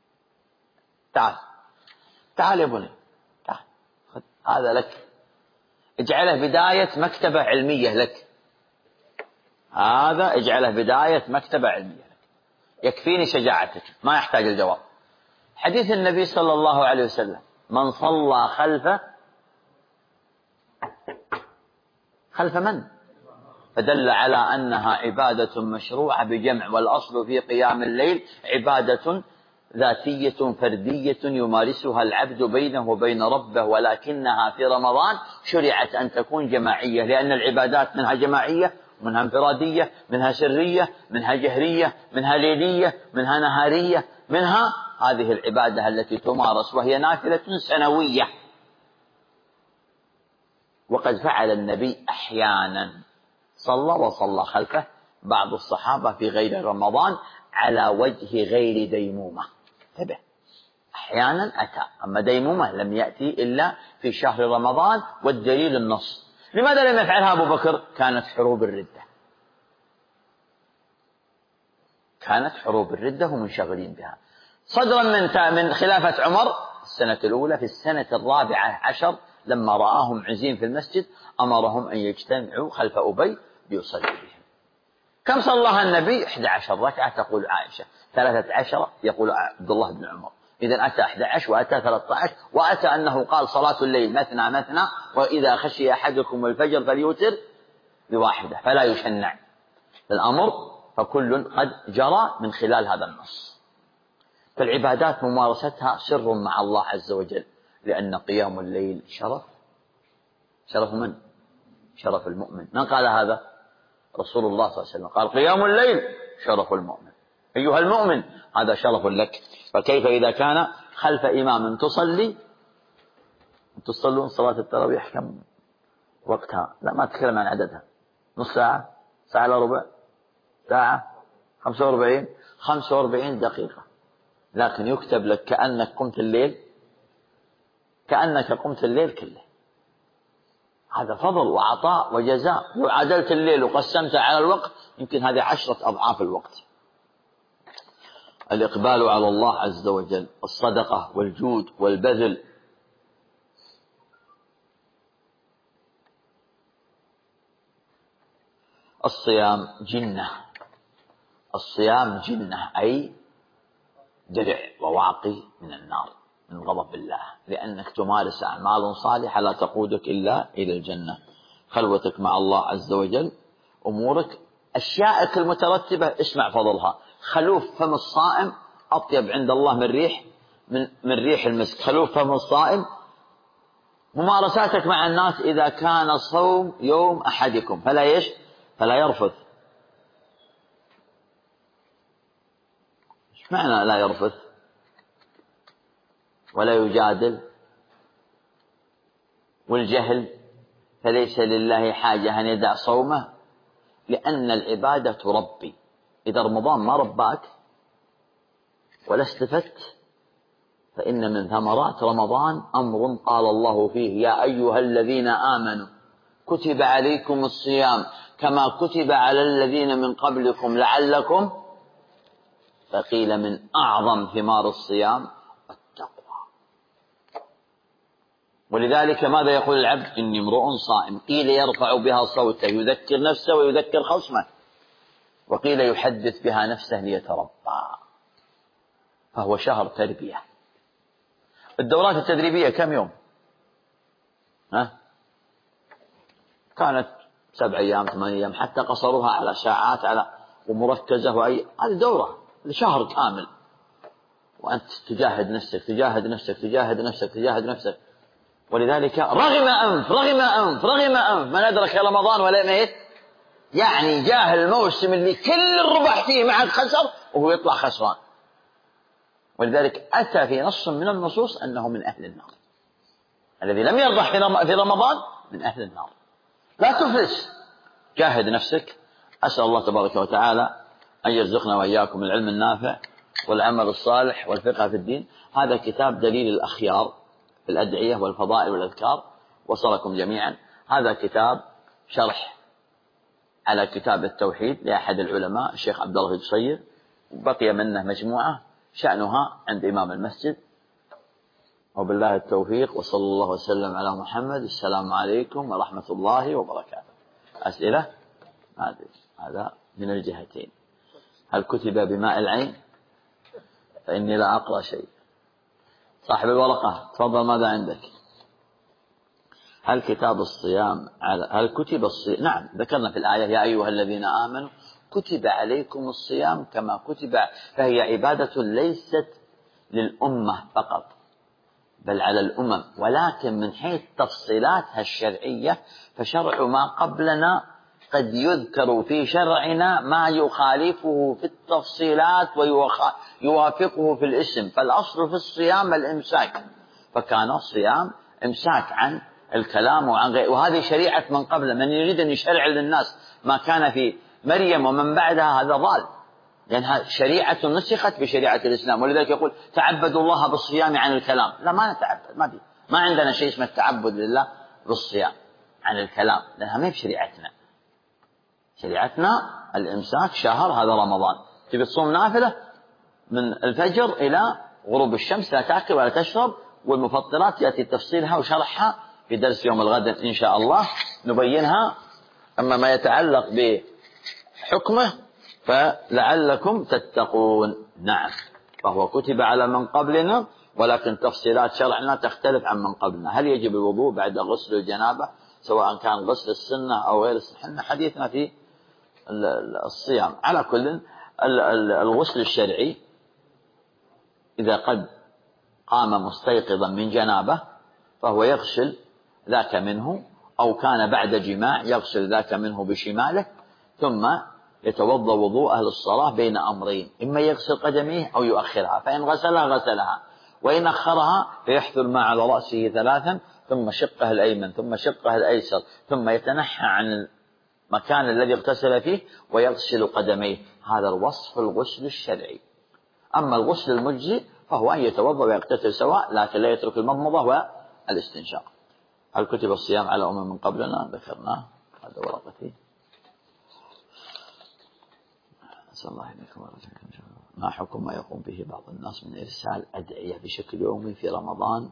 تعال يا بني، تعال، هذا لك، اجعله بداية مكتبة علمية لك. هذا اجعله بداية مكتبة علمية لك، يكفيني شجاعتك، ما يحتاج الجواب. حديث النبي صلى الله عليه وسلم: من صلى خلف من؟ فدل على أنها عبادة مشروعة بجمع، والأصل في قيام الليل عبادة ذاتية فردية يمارسها العبد بينه وبين ربه، ولكنها في رمضان شرعت أن تكون جماعية، لأن العبادات منها جماعية منها انفرادية، منها سرية، منها جهرية، منها ليلية، منها نهارية، منها هذه العبادة التي تمارس وهي نافلة سنوية. وقد فعل النبي أحيانا وصلى خلفه بعض الصحابة في غير رمضان على وجه غير ديمومة. انتبه، أحيانا أتى، أما ديمومة لم يأتي إلا في شهر رمضان، والدليل النص. لماذا لم يفعلها أبو بكر؟ كانت حروب الردة، كانت حروب الردة ومنشغلين بها. صدرا من خلافة عمر السنة الأولى، في السنة 14 لما رآهم عزين في المسجد أمرهم أن يجتمعوا خلف أبي ليصلي بهم. كم صلىها النبي؟ 11 ركعة تقول عائشة، 13 يقول عبد الله بن عمر. إذن أتى 11 وأتى 13 وأتى أنه قال صلاة الليل مثنى مثنى، وإذا خشي أحدكم الفجر فليوتر بواحدة فلا يشنع. الأمر فكل قد جرى من خلال هذا النص. فالعبادات ممارستها سر مع الله عز وجل، لأن قيام الليل شرف من؟ شرف المؤمن. من قال هذا؟ رسول الله صلى الله عليه وسلم قال قيام الليل شرف المؤمن. أيها المؤمن هذا شرف لك، فكيف إذا كان خلف إمام تصلون صلاة التراويح كم وقتها؟ لا، ما أتكلم عن عددها، نص ساعة، ساعة إلا ربع، ساعة، 45 دقيقة، لكن يكتب لك كأنك قمت الليل كله. هذا فضل وعطاء وجزاء. لو عدلت الليل وقسمت على الوقت يمكن هذه 10 أضعاف الوقت. الإقبال على الله عز وجل، الصدقة والجود والبذل. الصيام جنة، أي درع وواقي من النار، من غضب الله، لأنك تمارس أعمال صالحة لا تقودك إلا إلى الجنة. خلوتك مع الله عز وجل، أمورك، أشيائك المترتبة، اسمع فضلها. خلوف فم الصائم أطيب عند الله من ريح المسك. خلوف فم الصائم. ممارساتك مع الناس إذا كان صوم يوم أحدكم فلا يرفث. ايش معنى لا يرفث ولا يجادل؟ والجهل فليس لله حاجة أن يدع صومه، لأن العبادة تربي. إذا رمضان ما رباك ولا استفدت، فإن من ثمرات رمضان أمر قال الله فيه يا أيها الذين آمنوا كتب عليكم الصيام كما كتب على الذين من قبلكم لعلكم. فقيل من أعظم ثمار الصيام التقوى. ولذلك ماذا يقول العبد؟ إني امرؤ صائم. قيل يرفع بها صوته يذكر نفسه ويذكر خصمه، وقيل يحدث بها نفسه ليتربى. فهو شهر تربية. الدورات التدريبية كم يوم؟ كانت 7 أيام 8 أيام، حتى قصروها على ساعات ومركزة، هذه دورة لشهر كامل، وأنت تجاهد نفسك. ولذلك رغم أنف من أدرك رمضان ولا ميت، يعني جاه الموسم اللي كل الربح فيه معك خسر وهو يطلع خسران. ولذلك أتى في نص من النصوص أنه من أهل النار. الذي لم يربح في رمضان من أهل النار. لا تفلس، جاهد نفسك. أسأل الله تبارك وتعالى أن يرزقنا وإياكم العلم النافع والعمل الصالح والفقه في الدين. هذا كتاب دليل الأخيار في الأدعية والفضائل والأذكار، وصلكم جميعا. هذا كتاب شرح على كتاب التوحيد لأحد العلماء الشيخ عبد الله القصير، وبقي منه مجموعة شأنها عند إمام المسجد. وبالله التوفيق، وصلى الله وسلم على محمد. السلام عليكم ورحمة الله وبركاته. أسئلة؟ هذا من الجهتين. هل كتب بماء العين؟ فإني لا أقرأ شيء. صاحب الورقة تفضل، ماذا عندك؟ هل كتب الصيام؟ نعم، ذكرنا في الآية يا أيها الذين آمنوا كتب عليكم الصيام كما كتب. فهي عبادة ليست للأمة فقط بل على الأمم، ولكن من حيث تفصيلاتها الشرعية فشرع ما قبلنا قد يذكر في شرعنا ما يخالفه في التفصيلات ويوافقه في الاسم، فالأصل في الصيام الإمساك، فكان الصيام إمساك عن الكلام وعن غيره. وهذه شريعة من قبل، من يريد أن يشرع للناس ما كان في مريم ومن بعدها هذا ضال، لأنها شريعة نسخت بشريعة الإسلام. ولذلك يقول تعبدوا الله بالصيام عن الكلام. لا، ما نتعبد، ما عندنا شيء اسمه التعبد لله بالصيام عن الكلام، لأنها ما هي بشريعتنا. شريعتنا الإمساك شهر، هذا رمضان، تبي تصوم نافلة من الفجر إلى غروب الشمس، لا تأكل ولا تشرب، والمفطرات يأتي تفصيلها وشرحها في درس يوم الغد إن شاء الله نبينها. أما ما يتعلق بحكمه فلعلكم تتقون. نعم، فهو كتب على من قبلنا، ولكن تفصيلات شرعنا تختلف عن من قبلنا. هل يجب الوضوء بعد غسل الجنابة سواء كان غسل السنة أو غير السنة؟ حديثنا في الصيام. على كل الغسل الشرعي إذا قد قام مستيقظا من جنابه فهو يغسل ذاك منه، أو كان بعد جماع يغسل ذاك منه بشماله، ثم يتوضأ وضوء أهل الصلاة بين أمرين، إما يغسل قدميه أو يؤخرها، فإن غسلها غسلها، وإن أخرها فيحث الماء على رأسه 3، ثم شقه الأيمن ثم شقه الأيسر، ثم يتنحى عن المكان الذي اغتسل فيه ويغسل قدميه. هذا الوصف الغسل الشرعي. أما الغسل المجزي فهو أن يتوضأ ويغتسل سواء، لكن لا يترك المضمضة والاستنشاق. هل كتب الصيام على أمم من قبلنا؟ ذكرناه، هذا ورقتي. أسأل الله إليكم ورحمة. ما حكم ما يقوم به بعض الناس من إرسال أدعية بشكل يومي في رمضان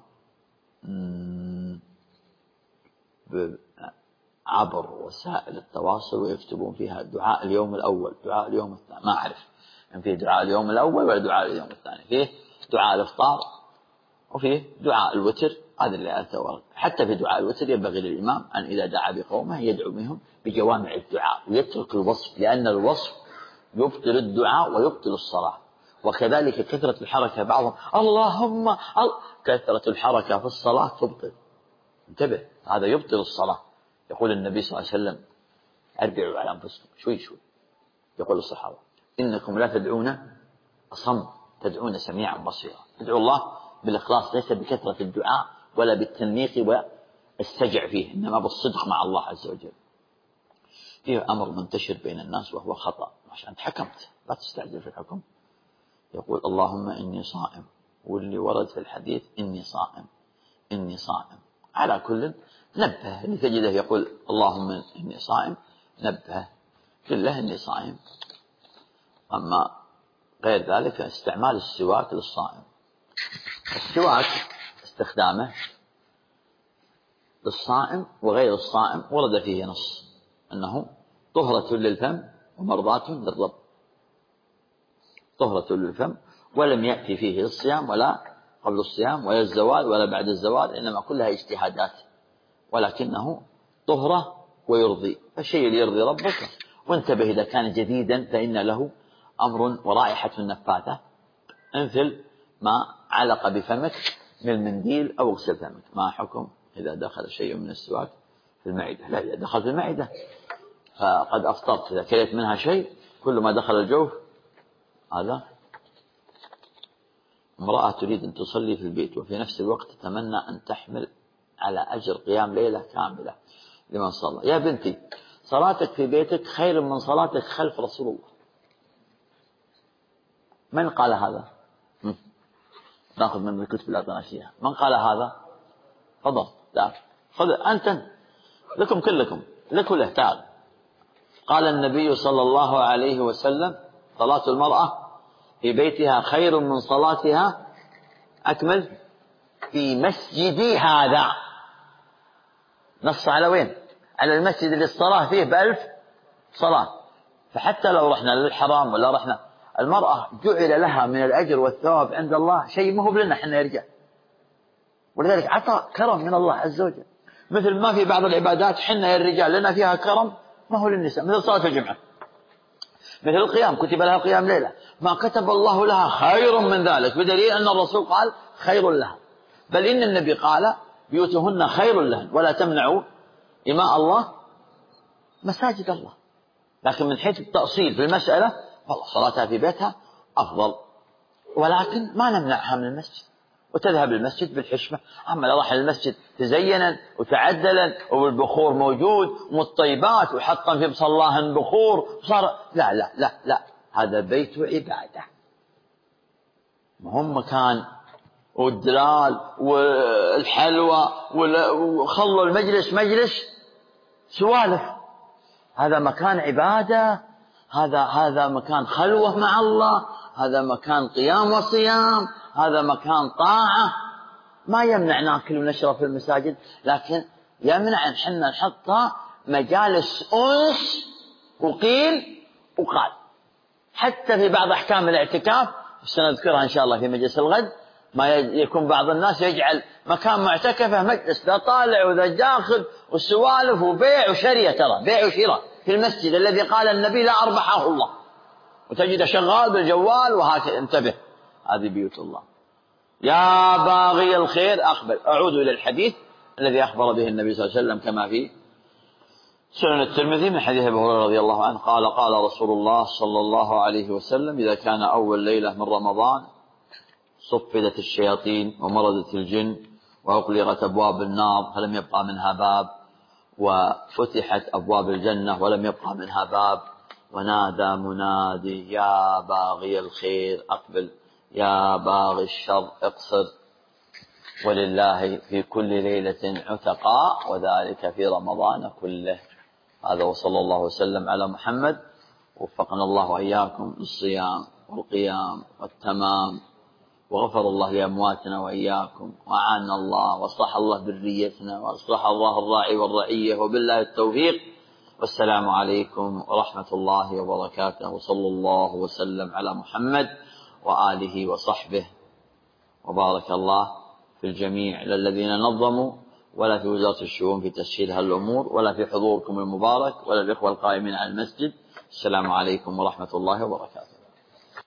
عبر وسائل التواصل ويكتبون فيها دعاء اليوم الأول، دعاء اليوم الثاني؟ ما أعرف إن فيه دعاء اليوم الأول ولا دعاء اليوم الثاني. فيه دعاء الإفطار وفيه دعاء الوتر، هذا اللي أتورد. حتى في دعاء الوتر ينبغي للإمام أن إذا دعا بقومه يدعو بهم بجوامع الدعاء ويترك الوصف، لأن الوصف يبطل الدعاء ويبطل الصلاة. وكذلك كثرة الحركة، بعضهم اللهم كثرة الحركة في الصلاة تبطل. انتبه، هذا يبطل الصلاة. يقول النبي صلى الله عليه وسلم أربعوا على أنفسكم شوي شوي. يقول الصحابة إنكم لا تدعون أصم، تدعون سميعا بصيرا. ادعوا الله بالإخلاص، ليس بكثرة الدعاء ولا بالتنميق والسجع فيه، إنما بالصدق مع الله عز وجل. فيه أمر منتشر بين الناس وهو خطأ، عشان حكمت لا تستعجل في الحكم. يقول اللهم إني صائم، واللي ورد في الحديث إني صائم إني صائم. على كل نبه اللي تجده يقول اللهم إني صائم، نبه لله إني صائم. أما غير ذلك استعمال السواك للصائم، السواك استخدامه للصائم وغير الصائم ورد فيه نص أنه طهرة للفم ومرضاة للرب، طهرة للفم، ولم يأتي فيه الصيام ولا قبل الصيام ولا الزوال ولا بعد الزوال، إنما كلها اجتهادات، ولكنه طهرة ويرضي. فالشيء اللي يرضي ربك، وانتبه إذا كان جديدا فإن له أمر ورائحة نفاثة، مثل ما علق بفمك من المنديل أو اغسل فمك. ما حكم إذا دخل شيء من السواك في المعدة؟ لا، إذا دخل في المعدة فقد أفطرت. إذا كلت منها شيء كل ما دخل الجوف هذا. امرأة تريد أن تصلي في البيت وفي نفس الوقت تتمنى أن تحمل على أجر قيام ليلة كاملة لمن صلى. يا بنتي، صلاتك في بيتك خير من صلاتك خلف رسول الله. من قال هذا؟ نأخذ من الكتب الأطناشية. من قال هذا؟ فضل، لا خذ أنت، لكم كلكم لكله. تعال، قال النبي صلى الله عليه وسلم صلاة المرأة في بيتها خير من صلاتها أكمل في مسجدي هذا. نص على وين؟ على المسجد اللي الصلاة فيه ب1000 صلاة. فحتى لو رحنا للحرام ولا رحنا، المرأة جعل لها من الأجر والثواب عند الله شيء ما هو لنا حنا يا رجال، ولذلك عطاء كرم من الله عز وجل. مثل ما في بعض العبادات حنا يا الرجال لنا فيها كرم ما هو للنساء، مثل صلاة الجمعة، مثل القيام كتب لها قيام ليلة، ما كتب الله لها خير من ذلك، بدليل أن الرسول قال خير لها، بل إن النبي قال بيوتهن خير لهن ولا تمنعوا إماء الله مساجد الله. لكن من حيث التأصيل في المسألة والله صلاتها في بيتها أفضل، ولكن ما نمنعها من المسجد وتذهب المسجد بالحشمة. أما لو راح المسجد تزينا وتعدلا والبخور موجود والطيبات وحطا في مصلاهن بخور صار لا لا لا لا، هذا بيت عبادة، مهم مكان والدلال والحلوى وخلوا المجلس مجلس سوالف. هذا مكان عبادة، هذا مكان خلوة مع الله، هذا مكان قيام وصيام، هذا مكان طاعة. ما يمنع ناكل ونشرب في المساجد، لكن يمنع ان حنا نحطها مجالس أنس وقيل وقال. حتى في بعض أحكام الاعتكاف سنذكرها إن شاء الله في مجلس الغد، ما يكون بعض الناس يجعل مكان معتكفه مجلس ذا طالع وذا داخل والسوالف وبيع وشرية، ترى بيع وشراء في المسجد الذي قال النبي لا أربحه الله، وتجد شغال بالجوال وهكذا. انتبه، هذه بيوت الله. يا باغي الخير أقبل. أعود إلى الحديث الذي أخبر به النبي صلى الله عليه وسلم كما في سنن الترمذي من حديث أبي هريرة رضي الله عنه قال قال رسول الله صلى الله عليه وسلم: إذا كان أول ليلة من رمضان صفدت الشياطين ومردت الجن وأغلقت أبواب النار فلم يبقى منها باب، وفتحت أبواب الجنة ولم يبقى منها باب، ونادى منادي: يا باغي الخير أقبل، يا باغي الشر اقصر. ولله في كل ليلة عتقاء، وذلك في رمضان كله. هذا وصلى الله وسلم على محمد، وفقنا الله وإياكم للصيام والقيام والتمام، وغفر الله لأمواتنا وإياكم، وأعان الله وأصلح الله ذريتنا وأصلح الله الراعي والرعية، وبالله التوفيق. والسلام عليكم ورحمة الله وبركاته، وصلى الله وسلم على محمد وآله وصحبه، وبارك الله في الجميع، لا الذين نظموا ولا في وزارة الشؤون في تسهيل هالأمور ولا في حضوركم المبارك ولا الإخوة القائمين على المسجد. السلام عليكم ورحمة الله وبركاته.